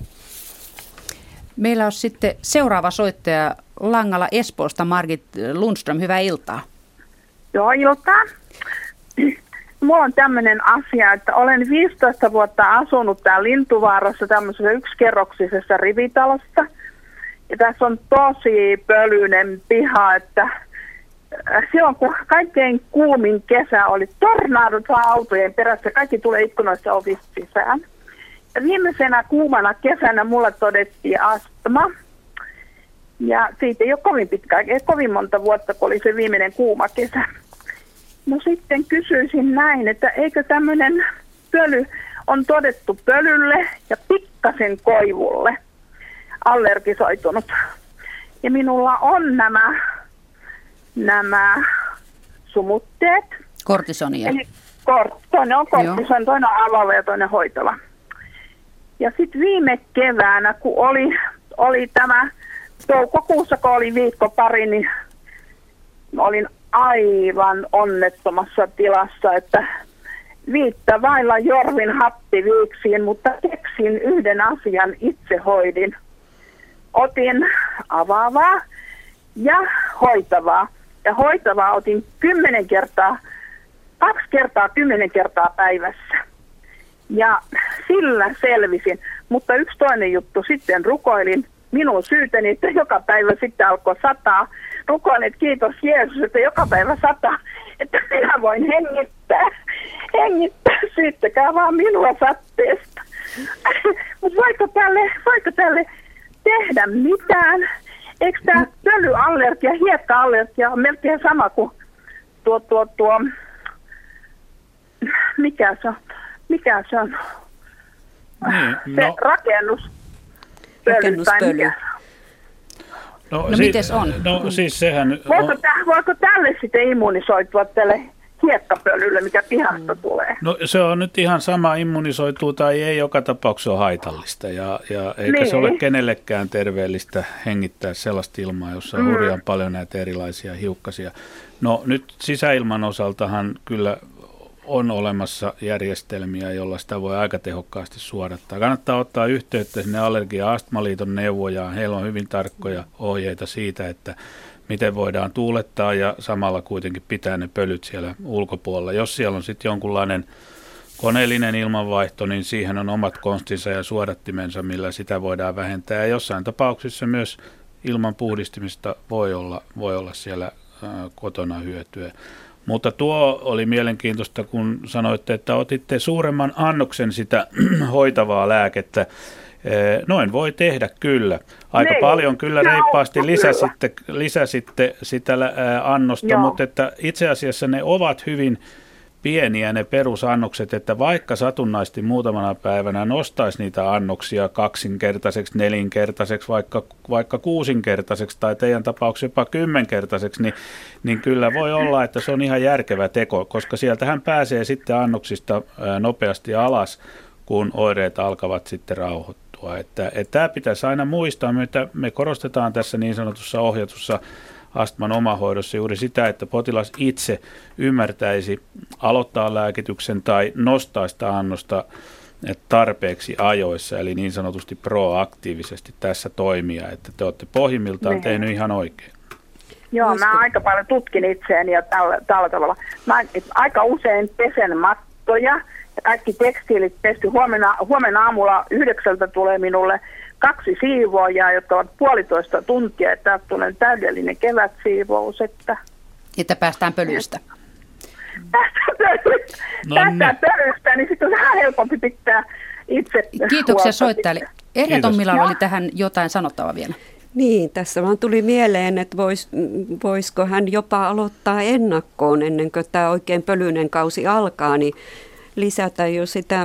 Meillä on sitten seuraava soittaja langalla Espoosta, Margit Lundström. Hyvää iltaa. Joo, iltaa. Mulla on tämmöinen asia, että olen viisitoista vuotta asunut täällä Lintuvaarassa tämmöisessä yksikerroksisessa rivitalossa. Ja tässä on tosi pölyinen piha, että silloin kun kaikkein kuumin kesä oli, tornaadot vaan autojen perässä, kaikki tulee ikkunoissa ovista sisään. Ja viimeisenä kuumana kesänä mulle todettiin astma. Ja siitä ei ole kovin pitkään, ei kovin monta vuotta, kun oli se viimeinen kuuma kesä. No sitten kysyisin näin, että eikö tämmöinen pöly on todettu pölylle ja pikkasen koivulle allergisoitunut. Ja minulla on nämä, nämä sumutteet. Kortisonia. Eli kort, toinen on kortison, toinen on avaava ja toinen hoitava. Ja sitten viime keväänä, kun oli, oli tämä toukokuussa, kun oli viikko pari, niin olin aivan onnettomassa tilassa, että viittä vailla jorvin happiviiksiin, mutta keksin yhden asian, itse hoidin. Otin avaavaa ja hoitavaa. Ja hoitavaa otin kymmenen kertaa, kaksi kertaa kymmenen kertaa päivässä. Ja sillä selvisin. Mutta yksi toinen juttu, sitten rukoilin minun syytäni, että joka päivä sitten alkoi sataa. Rukoilin, että kiitos Jeesus, että joka päivä sataa, että minä voin hengittää. Hengittää, syyttäkää vaan minua satteesta. Mutta voiko tälle, voiko tälle tehdä mitään? Eikö tämä pölyallergia, hiekka-allergia on melkein sama kuin tuo, tuo, tuo, mikä se on, mikä se on, niin, se no. rakennus. Rakennuspöly. No, no si- mites on? No siis sehän... Voiko, on... tä- voiko tälle sitten immunisoitua tälle hiekkapölylle, mikä pihasta mm. tulee? No se on nyt ihan sama, immunisoituu tai ei, joka tapauksessa on haitallista. Ja, ja eikä niin. se ole kenellekään terveellistä hengittää sellaista ilmaa, jossa on mm. hurjan paljon näitä erilaisia hiukkasia. No nyt sisäilman osaltahan kyllä on olemassa järjestelmiä, joilla sitä voi aika tehokkaasti suodattaa. Kannattaa ottaa yhteyttä sinne Allergia- ja Astmaliiton neuvojaan. Heillä on hyvin tarkkoja ohjeita siitä, että miten voidaan tuulettaa ja samalla kuitenkin pitää ne pölyt siellä ulkopuolella. Jos siellä on sitten jonkunlainen koneellinen ilmanvaihto, niin siihen on omat konstinsa ja suodattimensa, millä sitä voidaan vähentää. Ja jossain tapauksissa myös ilman puhdistimista voi olla, voi olla siellä ää, kotona hyötyä. Mutta tuo oli mielenkiintoista, kun sanoitte, että otitte suuremman annoksen sitä hoitavaa lääkettä. Noin voi tehdä kyllä. Aika Nein. paljon kyllä reippaasti lisäsitte, lisäsitte sitä annosta, Joo. mutta että itse asiassa ne ovat hyvin pieniä ne perusannokset, että vaikka satunnaisesti muutamana päivänä nostaisi niitä annoksia kaksinkertaiseksi, nelinkertaiseksi, vaikka, vaikka kuusinkertaiseksi tai teidän tapauksessa jopa kymmenkertaiseksi, niin, niin kyllä voi olla, että se on ihan järkevä teko, koska sieltähän pääsee sitten annoksista nopeasti alas, kun oireet alkavat sitten rauhoittua. Että, että tämä pitäisi aina muistaa, että me korostetaan tässä niin sanotussa ohjatussa astman omahoidossa juuri sitä, että potilas itse ymmärtäisi aloittaa lääkityksen tai nostaa sitä annosta tarpeeksi ajoissa, eli niin sanotusti proaktiivisesti tässä toimia, että te olette pohjimmiltaan niin. tehnyt ihan oikein. Joo, mä aika paljon tutkin itseäni ja tällä, tällä tavalla. Mä aika usein pesen mattoja ja kaikki tekstiilit pesty. Huomenna, huomenna aamulla yhdeksältä tulee minulle kaksi siivoojaa, jotka ovat puolitoista tuntia, että tulee täydellinen kevätsiivous. Että, että päästään pölystä. Päästään pölystä, no, päästään pölystä niin sitten on vähän helpompi pitää itse. Kiitoksia soittajalle. Erja Tommilalla oli tähän jotain sanottavaa vielä. Niin, tässä vaan tuli mieleen, että vois, voisiko hän jopa aloittaa ennakkoon ennen kuin tämä oikein pölyinen kausi alkaa, niin lisätä jo sitä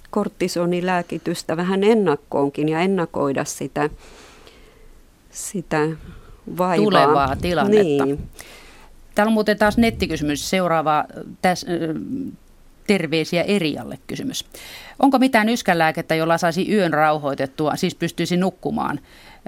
kortisonilääkitystä vähän ennakkoonkin ja ennakoida sitä, sitä vaivaa. Tulevaa tilannetta. Niin. Täällä on muuten taas nettikysymys. Seuraava. Täs, Terveisiä Erialle kysymys. Onko mitään yskänlääkettä, jolla saisi yön rauhoitettua, siis pystyisi nukkumaan?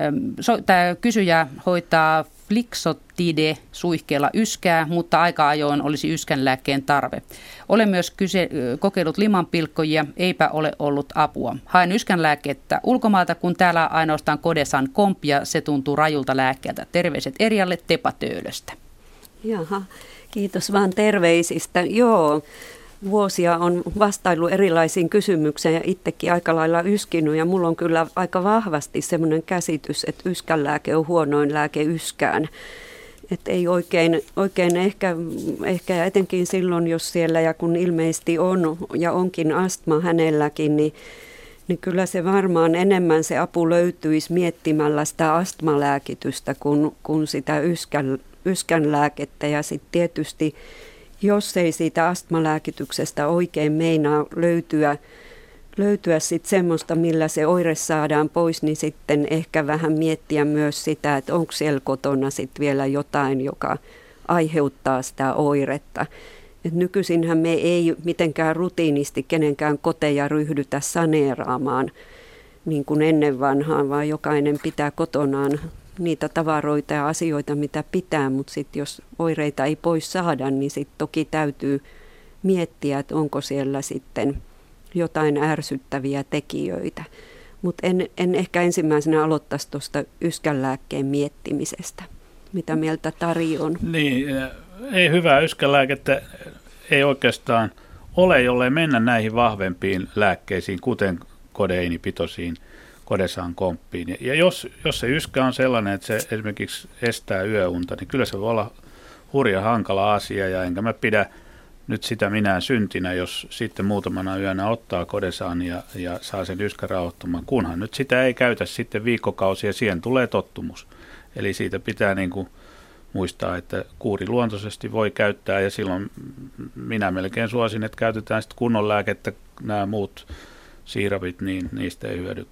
Tämä kysyjä hoitaa Flixotide suihkeella yskää, mutta aika ajoin olisi yskänlääkkeen tarve. Olen myös kyse, kokeillut limanpilkkojia, eipä ole ollut apua. Haen yskänlääkettä ulkomailta, kun täällä ainoastaan Kodesan komp ja se tuntuu rajulta lääkkeeltä. Terveiset Erialle Tepa Töölöstä. Jaha, kiitos vaan terveisistä. Joo. Vuosia on vastaillut erilaisiin kysymyksiin ja itsekin aika lailla yskinyt ja mulla on kyllä aika vahvasti semmoinen käsitys, että yskänlääke on huonoin lääke yskään. Että ei oikein, oikein ehkä, ehkä etenkin silloin, jos siellä ja kun ilmeisesti on ja onkin astma hänelläkin, niin, niin kyllä se varmaan enemmän se apu löytyisi miettimällä sitä astmalääkitystä kuin, kuin sitä yskän, yskänlääkettä ja sitten tietysti jos ei siitä astmalääkityksestä oikein meinaa löytyä, löytyä sitten semmoista, millä se oire saadaan pois, niin sitten ehkä vähän miettiä myös sitä, että onko siellä kotona sitten vielä jotain, joka aiheuttaa sitä oiretta. Et nykyisinhän me ei mitenkään rutiinisti kenenkään koteja ryhdytä saneeraamaan niin kuin ennen vanhaan, vaan jokainen pitää kotonaan niitä tavaroita ja asioita, mitä pitää, mutta sitten jos oireita ei pois saada, niin sitten toki täytyy miettiä, että onko siellä sitten jotain ärsyttäviä tekijöitä. Mutta en, en ehkä ensimmäisenä aloittaisi tuosta yskänlääkkeen miettimisestä. Mitä mieltä Tari on? Niin, ei hyvää yskänlääkettä ei oikeastaan ole, jollei mennä näihin vahvempiin lääkkeisiin, kuten kodeinipitoisiin, Kodesan komppiin. Ja jos, jos se yskä on sellainen, että se esimerkiksi estää yöunta, niin kyllä se voi olla hurja hankala asia, ja enkä mä pidä nyt sitä minään syntinä, jos sitten muutamana yönä ottaa Kodesan ja, ja saa sen yskän rauhoittumaan, kunhan nyt sitä ei käytä sitten viikkokausia, ja siihen tulee tottumus. Eli siitä pitää niin kuin muistaa, että kuuri luontoisesti voi käyttää, ja silloin minä melkein suosin, että käytetään sitten kunnon lääkettä, nämä muut siirapit, niin niistä ei hyödy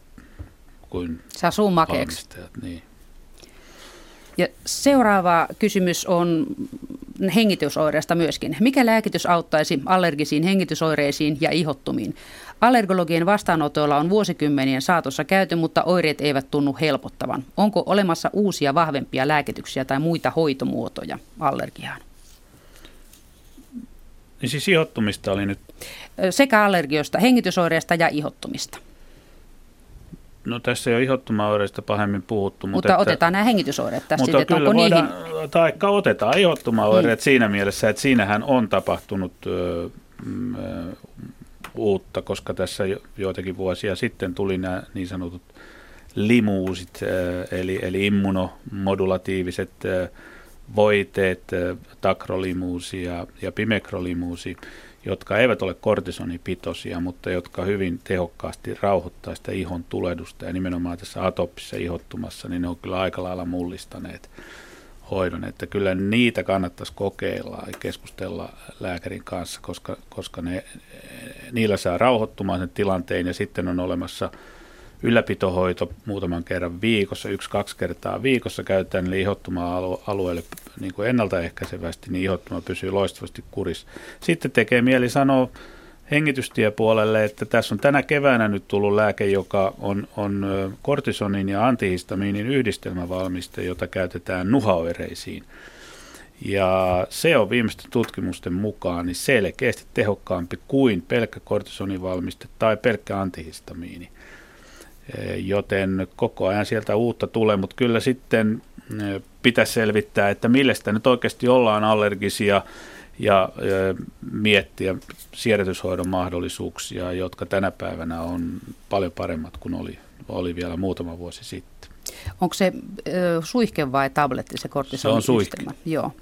kuin saa suun makeeksi. Niin. Ja seuraava kysymys on hengitysoireista myöskin. Mikä lääkitys auttaisi allergisiin hengitysoireisiin ja ihottumiin? Allergologien vastaanotoilla on vuosikymmenien saatossa käyty, mutta oireet eivät tunnu helpottavan. Onko olemassa uusia vahvempia lääkityksiä tai muita hoitomuotoja allergiaan? Niin siis ihottumista oli nyt? Sekä allergioista, hengitysoireista ja ihottumista. No tässä ei ole ihottumaoireista pahemmin puhuttu. Mutta, mutta että, otetaan nämä hengitysoireet tästä. Mutta sitten, kyllä onko voidaan, niihin... taikka otetaan ihottumaoireet mm. siinä mielessä, että siinähän on tapahtunut ö, ö, uutta, koska tässä joitakin vuosia sitten tuli nämä niin sanotut limuusit, ö, eli, eli immunomodulatiiviset ö, voiteet, ö, takrolimuusi ja, ja pimekrolimuusi, jotka eivät ole kortisonipitoisia, mutta jotka hyvin tehokkaasti rauhoittaa sitä ihon tulehdusta. Ja nimenomaan tässä atooppisessa ihottumassa, niin ne on kyllä aika lailla mullistaneet hoidon. Että kyllä niitä kannattaisi kokeilla ja keskustella lääkärin kanssa, koska, koska ne, niillä saa rauhoittumaan sen tilanteen. Ja sitten on olemassa ylläpitohoito muutaman kerran viikossa, yksi-kaksi kertaa viikossa käytetään niille ihottuma-alueelle niin kuin ennaltaehkäisevästi, niin ihottuma pysyy loistavasti kurissa. Sitten tekee mieli sanoa hengitystiepuolelle, että tässä on tänä keväänä nyt tullut lääke, joka on, on kortisonin ja antihistamiinin yhdistelmävalmiste, jota käytetään nuhaoireisiin. Ja se on viimeisten tutkimusten mukaan niin selkeästi tehokkaampi kuin pelkkä kortisonivalmiste tai pelkkä antihistamiini. Joten koko ajan sieltä uutta tulee, mutta kyllä sitten pitäisi selvittää, että millä sitä nyt oikeasti ollaan allergisia ja, ja miettiä siedätyshoidon mahdollisuuksia, jotka tänä päivänä on paljon paremmat kuin oli, oli vielä muutama vuosi sitten. Onko se äh, suihke vai tabletti se kortisoni? Se on suihke. Joo.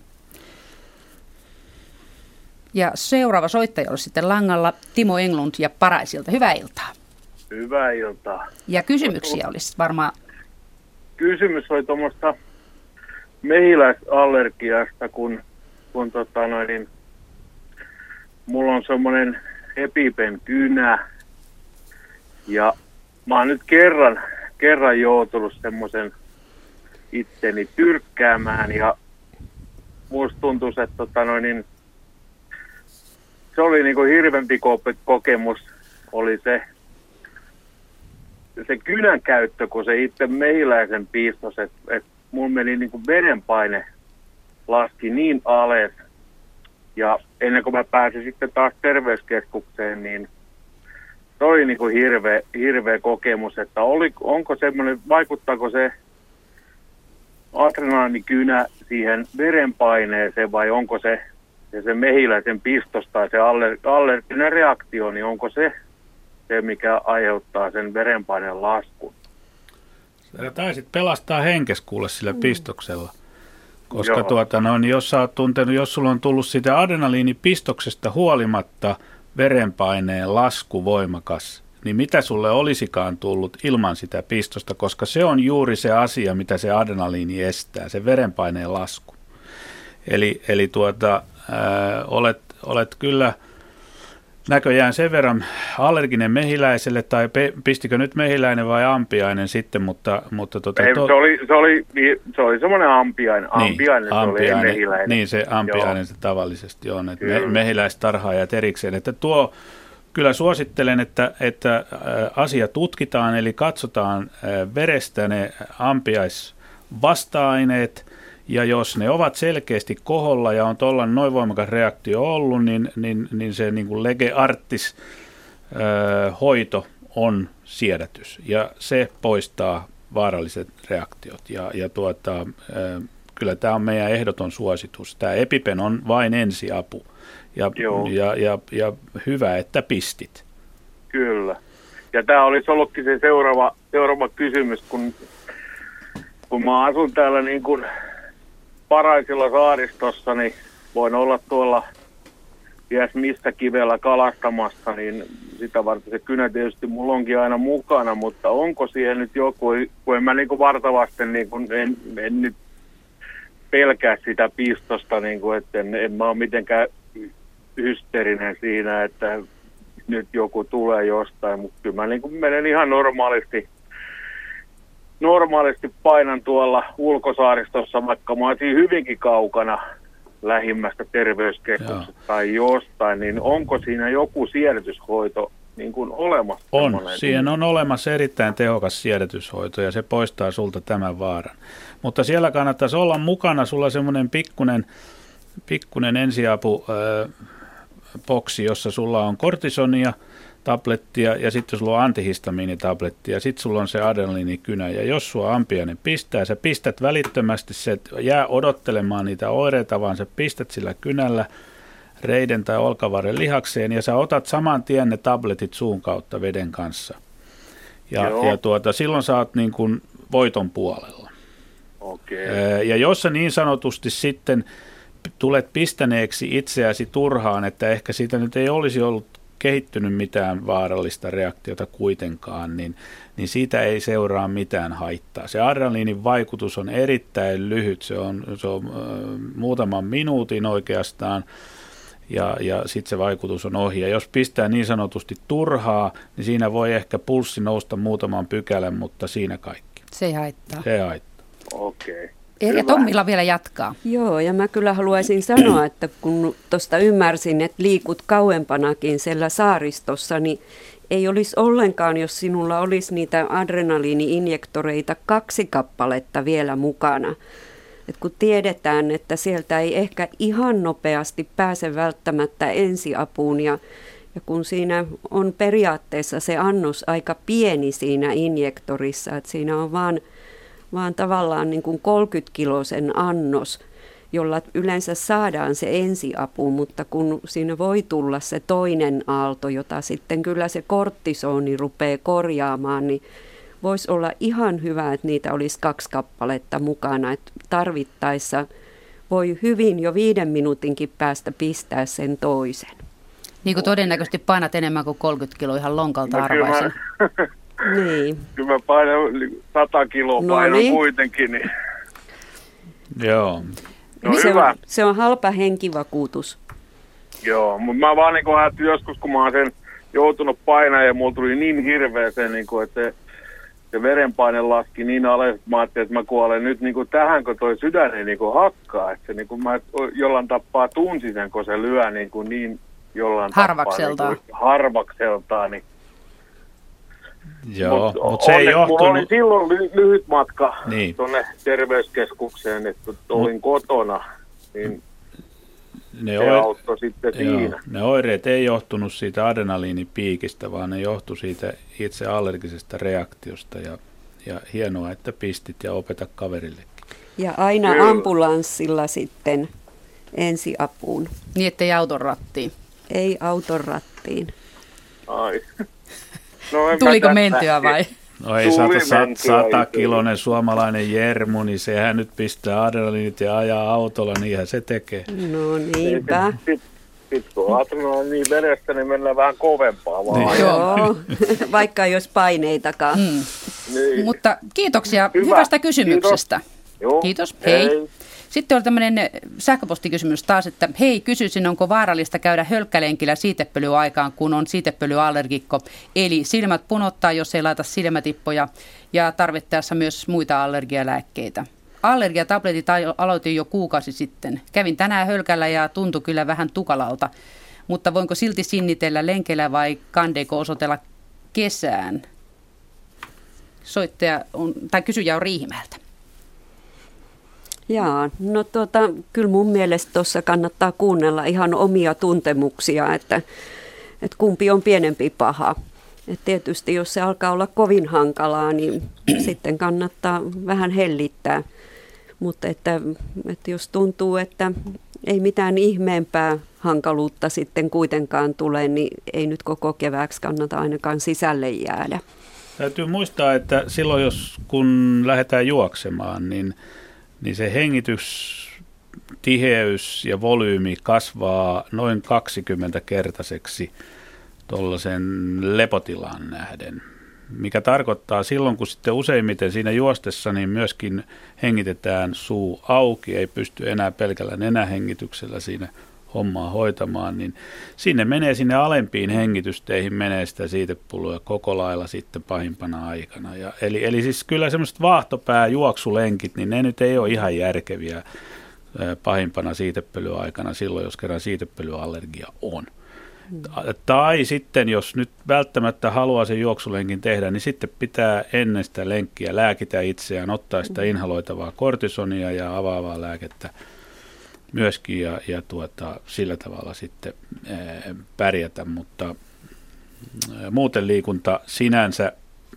Ja seuraava soittaja olisi sitten langalla Timo Englund ja Paraisilta. Hyvää iltaa. Hyvää iltaa. Ja kysymyksiä olisi varmaan. Kysymys oli tuommoista mehiläisallergiasta, kun, kun tota noin, niin, mulla on semmoinen epipen kynä. Ja mä oon nyt kerran, kerran joutunut semmoisen itteni tyrkkäämään. Ja musta tuntuu, että tota noin, niin, se oli niin kuin hirveämpi kokemus, oli se, se kynän käyttö, kun se itse mehiläisen piistos, että et mulla meni niin kuin verenpaine laski niin alas. Ja ennen kuin mä pääsin sitten taas terveyskeskukseen, niin se oli niin kuin hirveä, hirveä kokemus, että oli, onko semmoinen, vaikuttaako se adrenaalikynä siihen verenpaineeseen vai onko se se, se mehiläisen pistos tai se aller, allerginen reaktio, niin onko se se, mikä aiheuttaa sen verenpaineen laskun? Sä taisit pelastaa henkes kuule sillä pistoksella. Koska tuota, no, niin jos, sä oot tuntenut, jos sulla on tullut sitä adrenaliinipistoksesta huolimatta verenpaineen lasku voimakas, niin mitä sulle olisikaan tullut ilman sitä pistosta, koska se on juuri se asia, mitä se adrenaliini estää, se verenpaineen lasku. Eli, eli tuota, ää, olet, olet kyllä näköjään sen verran allerginen mehiläiselle, tai pe, pistikö nyt mehiläinen vai ampiainen sitten, mutta... mutta tuota, Ei, to... se oli, se oli, se oli semmoinen ampiainen, ampiainen, niin, ampiainen, se oli mehiläinen. Niin se ampiainen Joo. se tavallisesti on, että me, mehiläistarhaajat erikseen, että tuo... Kyllä suosittelen, että, että asia tutkitaan, eli katsotaan verestä ne ampiaisvasta-aineet, ja jos ne ovat selkeästi koholla ja on tuollainen noin voimakas reaktio ollut, niin, niin, niin se niin kuin lege artis äh, hoito on siedätys, ja se poistaa vaaralliset reaktiot. Ja, ja tuota, äh, kyllä tämä on meidän ehdoton suositus. Tämä EpiPen on vain ensiapu. Ja, ja, ja, ja hyvä, että pistit. Kyllä. Ja tämä olisi ollutkin se seuraava, seuraava kysymys, kun, kun mä asun täällä niin kuin Paraisilla saaristossa, niin voin olla tuolla ties mistä kivellä kalastamassa, niin sitä varten se kynä tietysti mulla onkin aina mukana, mutta onko siihen nyt joku, kun en mä niin kuin vartavasten niin kuin en, en nyt pelkää sitä pistosta, niin kuin, että en, en mä ole mitenkään hysteerinen siinä, että nyt joku tulee jostain, mutta kyllä mä niin kuin menen ihan normaalisti, normaalisti painan tuolla ulkosaaristossa, vaikka mä olisin hyvinkin kaukana lähimmästä terveyskeskuksesta tai jostain, niin onko siinä joku siedätyshoito niin kuin olemassa? On, siihen on olemassa erittäin tehokas siedätyshoito ja se poistaa sulta tämän vaaran. Mutta siellä kannattaisi olla mukana sulla semmoinen pikkunen, pikkunen ensiapu äh, boksi, jossa sulla on kortisonia, tablettia ja sitten sulla on antihistamiinitablettia ja sitten sulla on se adrenaliinikynä. Ja jos sua ampiainen pistää, sä pistät välittömästi, se jää odottelemaan niitä oireita, vaan sä pistät sillä kynällä reiden tai olkavarren lihakseen ja sä otat saman tien ne tabletit suun kautta veden kanssa. Ja, ja tuota, silloin sä oot niin kuin voiton puolella. Okay. Ja jos sä niin sanotusti sitten tulet pistäneeksi itseäsi turhaan, että ehkä siitä nyt ei olisi ollut kehittynyt mitään vaarallista reaktiota kuitenkaan, niin, niin siitä ei seuraa mitään haittaa. Se adrenaliinin vaikutus on erittäin lyhyt, se on, se on äh, muutaman minuutin oikeastaan, ja, ja sitten se vaikutus on ohi. Ja jos pistää niin sanotusti turhaa, niin siinä voi ehkä pulssi nousta muutaman pykälän, mutta siinä kaikki. Se ei haittaa. Se ei haittaa. Okei. Okay. Ja Tommilla vielä jatkaa. Joo, ja mä kyllä haluaisin sanoa, että kun tuosta ymmärsin, että liikut kauempanakin siellä saaristossa, niin ei olisi ollenkaan, jos sinulla olisi niitä adrenaliini-injektoreita kaksi kappaletta vielä mukana. Et kun tiedetään, että sieltä ei ehkä ihan nopeasti pääse välttämättä ensiapuun, ja, ja kun siinä on periaatteessa se annos aika pieni siinä injektorissa, että siinä on vaan... vaan tavallaan niin kuin kolmekymmentä-kilosen annos, jolla yleensä saadaan se ensiapu, mutta kun siinä voi tulla se toinen aalto, jota sitten kyllä se korttisoni rupeaa korjaamaan, niin voisi olla ihan hyvä, että niitä olisi kaksi kappaletta mukana, että tarvittaessa voi hyvin jo viiden minuutinkin päästä pistää sen toisen. Niin kuin todennäköisesti painat enemmän kuin kolmekymmentä kiloa ihan lonkalta no, arvaisin. Niin. Kyllä mä painan sata kiloa no painan niin. kuitenkin. Niin. Joo. No se, hyvä. On, se on halpa henkivakuutus. Joo, mutta mä vaan niin ajattelin joskus, kun mä oon sen joutunut painaa ja mulla tuli niin hirveä se, niin kuin, että se, se verenpaine laski niin alas, että mä ajattelin, että mä kuolen nyt niin kuin tähän, kun toi sydän ei niin kuin hakkaa. Että se, niin kuin mä jollain tappaa tunsin sen, kun se lyö niin, kuin niin jollain harvakseltaan. Tapaa, niin harvakseltaan. Niin. Joo, mutta mut se ei johtunut... Mulla oli silloin ly- lyhyt matka niin. tuonne terveyskeskukseen, että olin Mut... kotona, niin ne se oire- auttoi sitten joo, siinä. Ne oireet ei johtunut siitä adrenaliinipiikistä, vaan ne johtui siitä itse allergisesta reaktiosta. Ja, ja hienoa, että pistit ja opeta kaverillekin. Ja aina Kyllä. ambulanssilla sitten ensiapuun. Niin, ettei auton rattiin. Ei auton rattiin. Ai. No, tuliko mentyä vai? No ei sata, sata kilonen suomalainen Jermu, niin sehän nyt pistää adrenaliinit ja ajaa autolla, niinhän se tekee. No niinpä. Sitten sit, kun adrenaliini verestä, niin mennään vähän kovempaa vaan. Niin. Joo, vaikka ei olisi paineitakaan. Mm. Niin. Mutta kiitoksia Hyvä. hyvästä kysymyksestä. Kiitos. Joo. Kiitos. Hei. Hei. Sitten oli tämmöinen sähköpostikysymys taas, että hei, kysyisin, onko vaarallista käydä hölkkälenkillä siitepölyaikaan, kun on siitepölyallergikko. Eli silmät punottaa, jos ei laita silmätippoja ja tarvittaessa myös muita allergialääkkeitä. Allergiatabletit aloitin jo kuukausi sitten. Kävin tänään hölkällä ja tuntui kyllä vähän tukalalta, mutta voinko silti sinnitellä lenkellä vai kandeeko osoitella kesään? Soittaja on, tai kysyjä on Riihimäeltä. Jaa, no tuota, kyllä mun mielestä tuossa kannattaa kuunnella ihan omia tuntemuksia, että, että kumpi on pienempi paha. Et tietysti jos se alkaa olla kovin hankalaa, niin sitten kannattaa vähän hellittää. Mutta että, että jos tuntuu, että ei mitään ihmeempää hankaluutta sitten kuitenkaan tule, niin ei nyt koko kevääksi kannata ainakaan sisälle jäädä. Täytyy muistaa, että silloin jos kun lähdetään juoksemaan, niin niin se hengitystiheys ja volyymi kasvaa noin kaksikymmentäkertaiseksi tuollaisen lepotilaan nähden, mikä tarkoittaa silloin, kun sitten useimmiten siinä juostessa niin myöskin hengitetään suu auki, ei pysty enää pelkällä nenähengityksellä siinä hommaa hoitamaan, niin sinne menee sinne alempiin hengitysteihin, menee sitä siitepulloa koko lailla sitten pahimpana aikana. Ja eli, eli siis kyllä semmoiset vaahtopääjuoksulenkit, niin ne nyt ei ole ihan järkeviä pahimpana siitepölyaikana silloin, jos kerran siitepölyallergia on. Mm. Tai sitten, jos nyt välttämättä haluaa sen juoksulenkin tehdä, niin sitten pitää ennen sitä lenkkiä lääkitä itseään, ottaa sitä inhaloitavaa kortisonia ja avaavaa lääkettä myöskin ja, ja tuota, sillä tavalla sitten ää, pärjätä, mutta ää, muuten liikunta sinänsä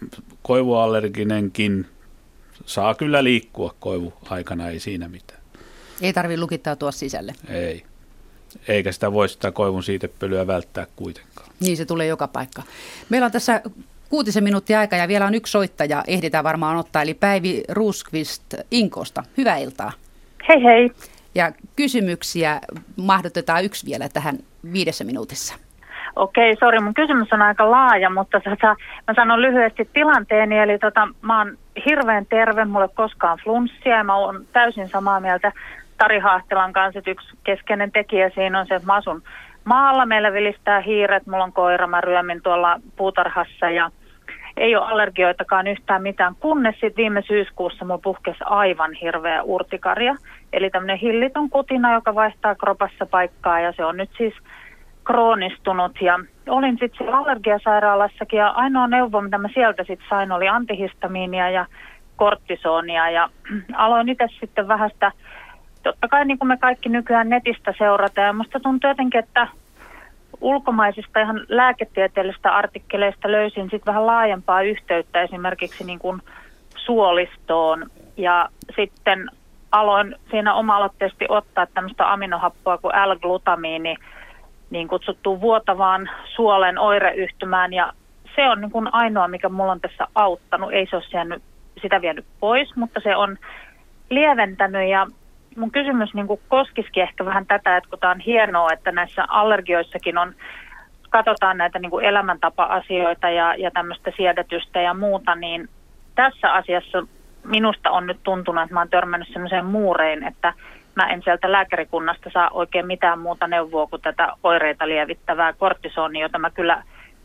koivuallerginenkin saa kyllä liikkua koivuaikana, ei siinä mitään. Ei tarvitse lukittautua sisälle. Ei, eikä sitä voi sitä koivun siitepölyä välttää kuitenkaan. Niin se tulee joka paikka. Meillä on tässä kuutisen minuuttia aikaa ja vielä on yksi soittaja, ehditään varmaan ottaa, eli Päivi Ruuskvist Inkoosta. Hyvää iltaa. Hei hei. Ja kysymyksiä mahdotetaan yksi vielä tähän viidessä minuutissa. Okei, sori, mun kysymys on aika laaja, mutta tota, mä sanon lyhyesti tilanteeni. Eli tota, mä oon hirveän terve, mulla ei ole koskaan flunssia ja mä oon täysin samaa mieltä Tari Haahtelan kanssa, että yksi keskeinen tekijä siinä on se, että mä asun maalla, meillä vilistää hiiret, mulla on koira, mä ryömin tuolla puutarhassa ja ei ole allergioitakaan yhtään mitään, kunnes sitten viime syyskuussa mulla puhkesi aivan hirveä urtikaria. Eli tämmöinen hillitön kutina, joka vaihtaa kropassa paikkaa ja se on nyt siis kroonistunut. Ja olin sitten siellä allergiasairaalassakin ja ainoa neuvo, mitä mä sieltä sitten sain, oli antihistamiinia ja korttisonia. Ja aloin itse sitten vähän sitä, totta kai niin kuin me kaikki nykyään netistä seurataan. Ja musta tuntuu jotenkin, että ulkomaisista ihan lääketieteellisistä artikkeleista löysin sitten vähän laajempaa yhteyttä esimerkiksi niin kuin suolistoon ja sitten aloin siinä oma-aloitteisesti ottaa tämmöistä aminohappoa kuin L-glutamiini, niin kutsuttuun vuotavaan suolen oireyhtymään ja se on niin kuin ainoa, mikä mulla on tässä auttanut. Ei se ole jäänyt, sitä vienyt pois, mutta se on lieventänyt ja mun kysymys niin kuin koskisikin ehkä vähän tätä, että kun tämä on hienoa, että näissä allergioissakin on, katsotaan näitä niin kuin elämäntapa-asioita ja, ja tämmöistä siedätystä ja muuta, niin tässä asiassa minusta on nyt tuntunut, että mä oon törmännyt semmoiseen muurein, että mä en sieltä lääkärikunnasta saa oikein mitään muuta neuvoa kuin tätä oireita lievittävää kortisonia, jota mä kyllä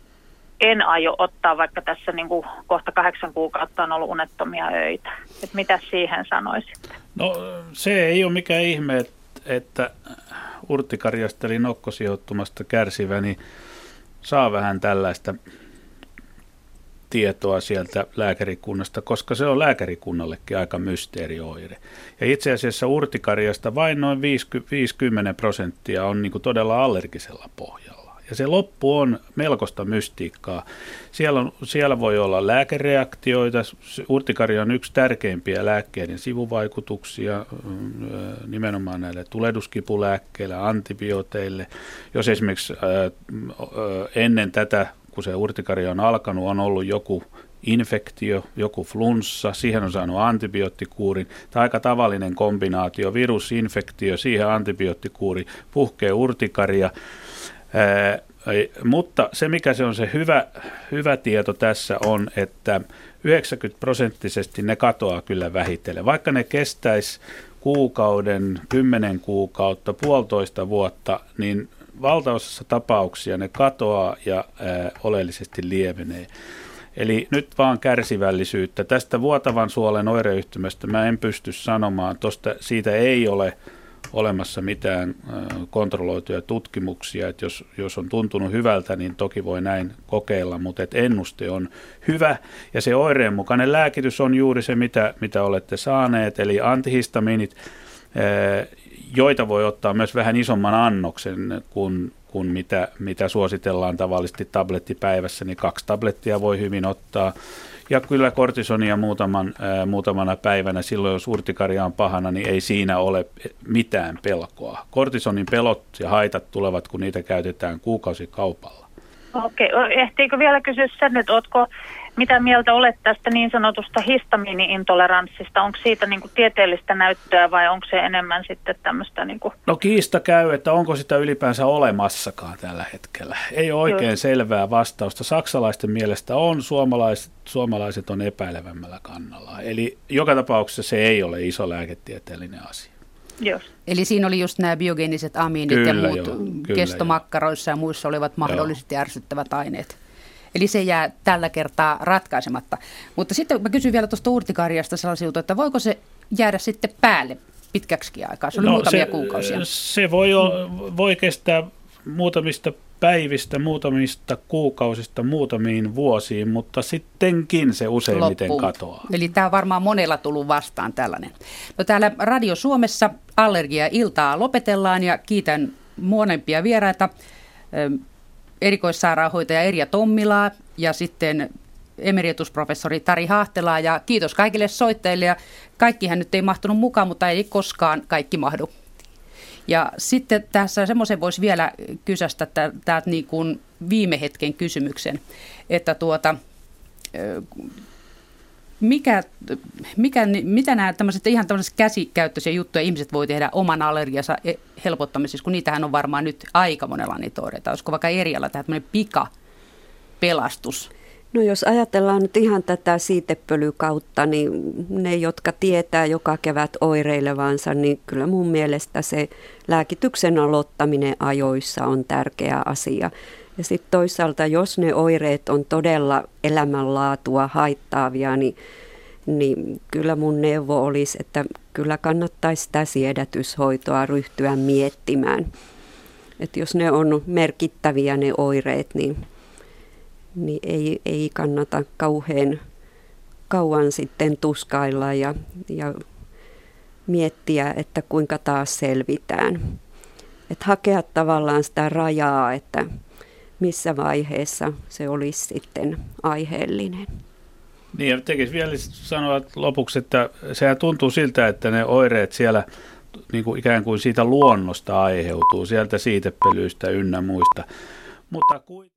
en aio ottaa, vaikka tässä niin kuin kohta kahdeksan kuukautta on ollut unettomia öitä. Et mitä siihen sanoisit? No se ei ole mikään ihme, että että urtikarjasta eli nokkosijoittumasta kärsivä, niin saa vähän tällaista tietoa sieltä lääkärikunnasta, koska se on lääkärikunnallekin aika mysteerioire. Ja itse asiassa urtikarjasta vain noin viisikymmentä prosenttia on niin kuin todella allergisella pohjalla. Ja se loppu on melkoista mystiikkaa. Siellä, on, siellä voi olla lääkereaktioita. Urtikarja on yksi tärkeimpiä lääkkeiden sivuvaikutuksia nimenomaan näille tulehduskipulääkkeille, antibiooteille. Jos esimerkiksi ennen tätä, kun se urtikarja on alkanut, on ollut joku infektio, joku flunssa, siihen on saanut antibioottikuurin. Tämä aika tavallinen kombinaatio, virusinfektio, siihen antibioottikuuri, puhkee urtikarja. Ää, mutta se, mikä se on se hyvä, hyvä tieto tässä on, että yhdeksänkymmentä prosenttisesti ne katoaa kyllä vähitellen. Vaikka ne kestäisi kuukauden, kymmenen kuukautta, puolitoista vuotta, niin valtaosassa tapauksia ne katoaa ja ää, oleellisesti lievenee. Eli nyt vaan kärsivällisyyttä. Tästä vuotavan suolen oireyhtymästä mä en pysty sanomaan, tosta, siitä ei ole olemassa mitään kontrolloituja tutkimuksia, että jos, jos on tuntunut hyvältä, niin toki voi näin kokeilla, mutta et ennuste on hyvä ja se oireen mukainen lääkitys on juuri se, mitä, mitä olette saaneet, eli antihistamiinit, joita voi ottaa myös vähän isomman annoksen kuin, kuin mitä, mitä suositellaan tavallisesti tablettipäivässä, niin kaksi tablettia voi hyvin ottaa. Ja kyllä kortisonia muutaman, ää, muutamana päivänä, silloin jos urtikarja on pahana, niin ei siinä ole mitään pelkoa. Kortisonin pelot ja haitat tulevat, kun niitä käytetään kuukausikaupalla. Okei, ehtiikö vielä kysyä sen, että ootko, mitä mieltä olet tästä niin sanotusta histamiini-intoleranssista? Onko siitä niin kuin tieteellistä näyttöä vai onko se enemmän sitten tämmöistä? Niin kuin... No kiista käy, että onko sitä ylipäänsä olemassakaan tällä hetkellä. Ei ole oikein Joo. selvää vastausta. Saksalaisten mielestä on, suomalaiset, suomalaiset on epäilevämmällä kannalla. Eli joka tapauksessa se ei ole iso lääketieteellinen asia. Joo. Eli siinä oli just nämä biogeeniset amiinit kyllä, ja muut jo, kestomakkaroissa ja muissa olivat mahdollisesti joo. ärsyttävät aineet. Eli se jää tällä kertaa ratkaisematta. Mutta sitten mä kysyn vielä tuosta urtikarjasta sellaisia juttuja, että voiko se jäädä sitten päälle pitkäksikin aikaa? Se oli no, muutamia se, kuukausia. Se voi, voi kestää muutamista päivistä, muutamista kuukausista, muutamiin vuosiin, mutta sittenkin se useimmiten Loppuun. katoaa. Eli tämä on varmaan monella tullut vastaan tällainen. No täällä Radio Suomessa Allergia-iltaa lopetellaan ja kiitän molempia vieraita. Erikoissairaanhoitaja Erja Tommilaa ja sitten emeritusprofessori Tari Haahtelaa ja kiitos kaikille soittajille ja kaikkihan nyt ei mahtunut mukaan, mutta ei koskaan kaikki mahdu. Ja sitten tässä semmoisen voisi vielä kysästä täältä niin kuin viime hetken kysymyksen, että tuota, mikä, mikä, mitä nämä tämmöiset ihan tämmöiset käsikäyttöisiä juttuja ihmiset voi tehdä oman allergiansa helpottamisessa, kun niitähän on varmaan nyt aika monella niitä oireita. Olisiko vaikka Erjalla tämmöinen pikapelastus? No jos ajatellaan nyt ihan tätä siitepölykautta, niin ne, jotka tietää joka kevät oireilevansa, niin kyllä mun mielestä se lääkityksen aloittaminen ajoissa on tärkeä asia. Ja sitten toisaalta, jos ne oireet on todella elämänlaatua haittaavia, niin, niin kyllä mun neuvo olisi, että kyllä kannattaisi sitä siedätyshoitoa ryhtyä miettimään. Että jos ne on merkittäviä ne oireet, niin, niin ei, ei kannata kauhean kauan sitten tuskailla ja, ja miettiä, että kuinka taas selvitään. Että hakea tavallaan sitä rajaa, että missä vaiheessa se olisi sitten aiheellinen. Niin ja tekisi vielä sanoa lopuksi, että sehän tuntuu siltä, että ne oireet siellä niin kuin ikään kuin siitä luonnosta aiheutuu, sieltä siitepölyistä ynnä muista. Mutta kuin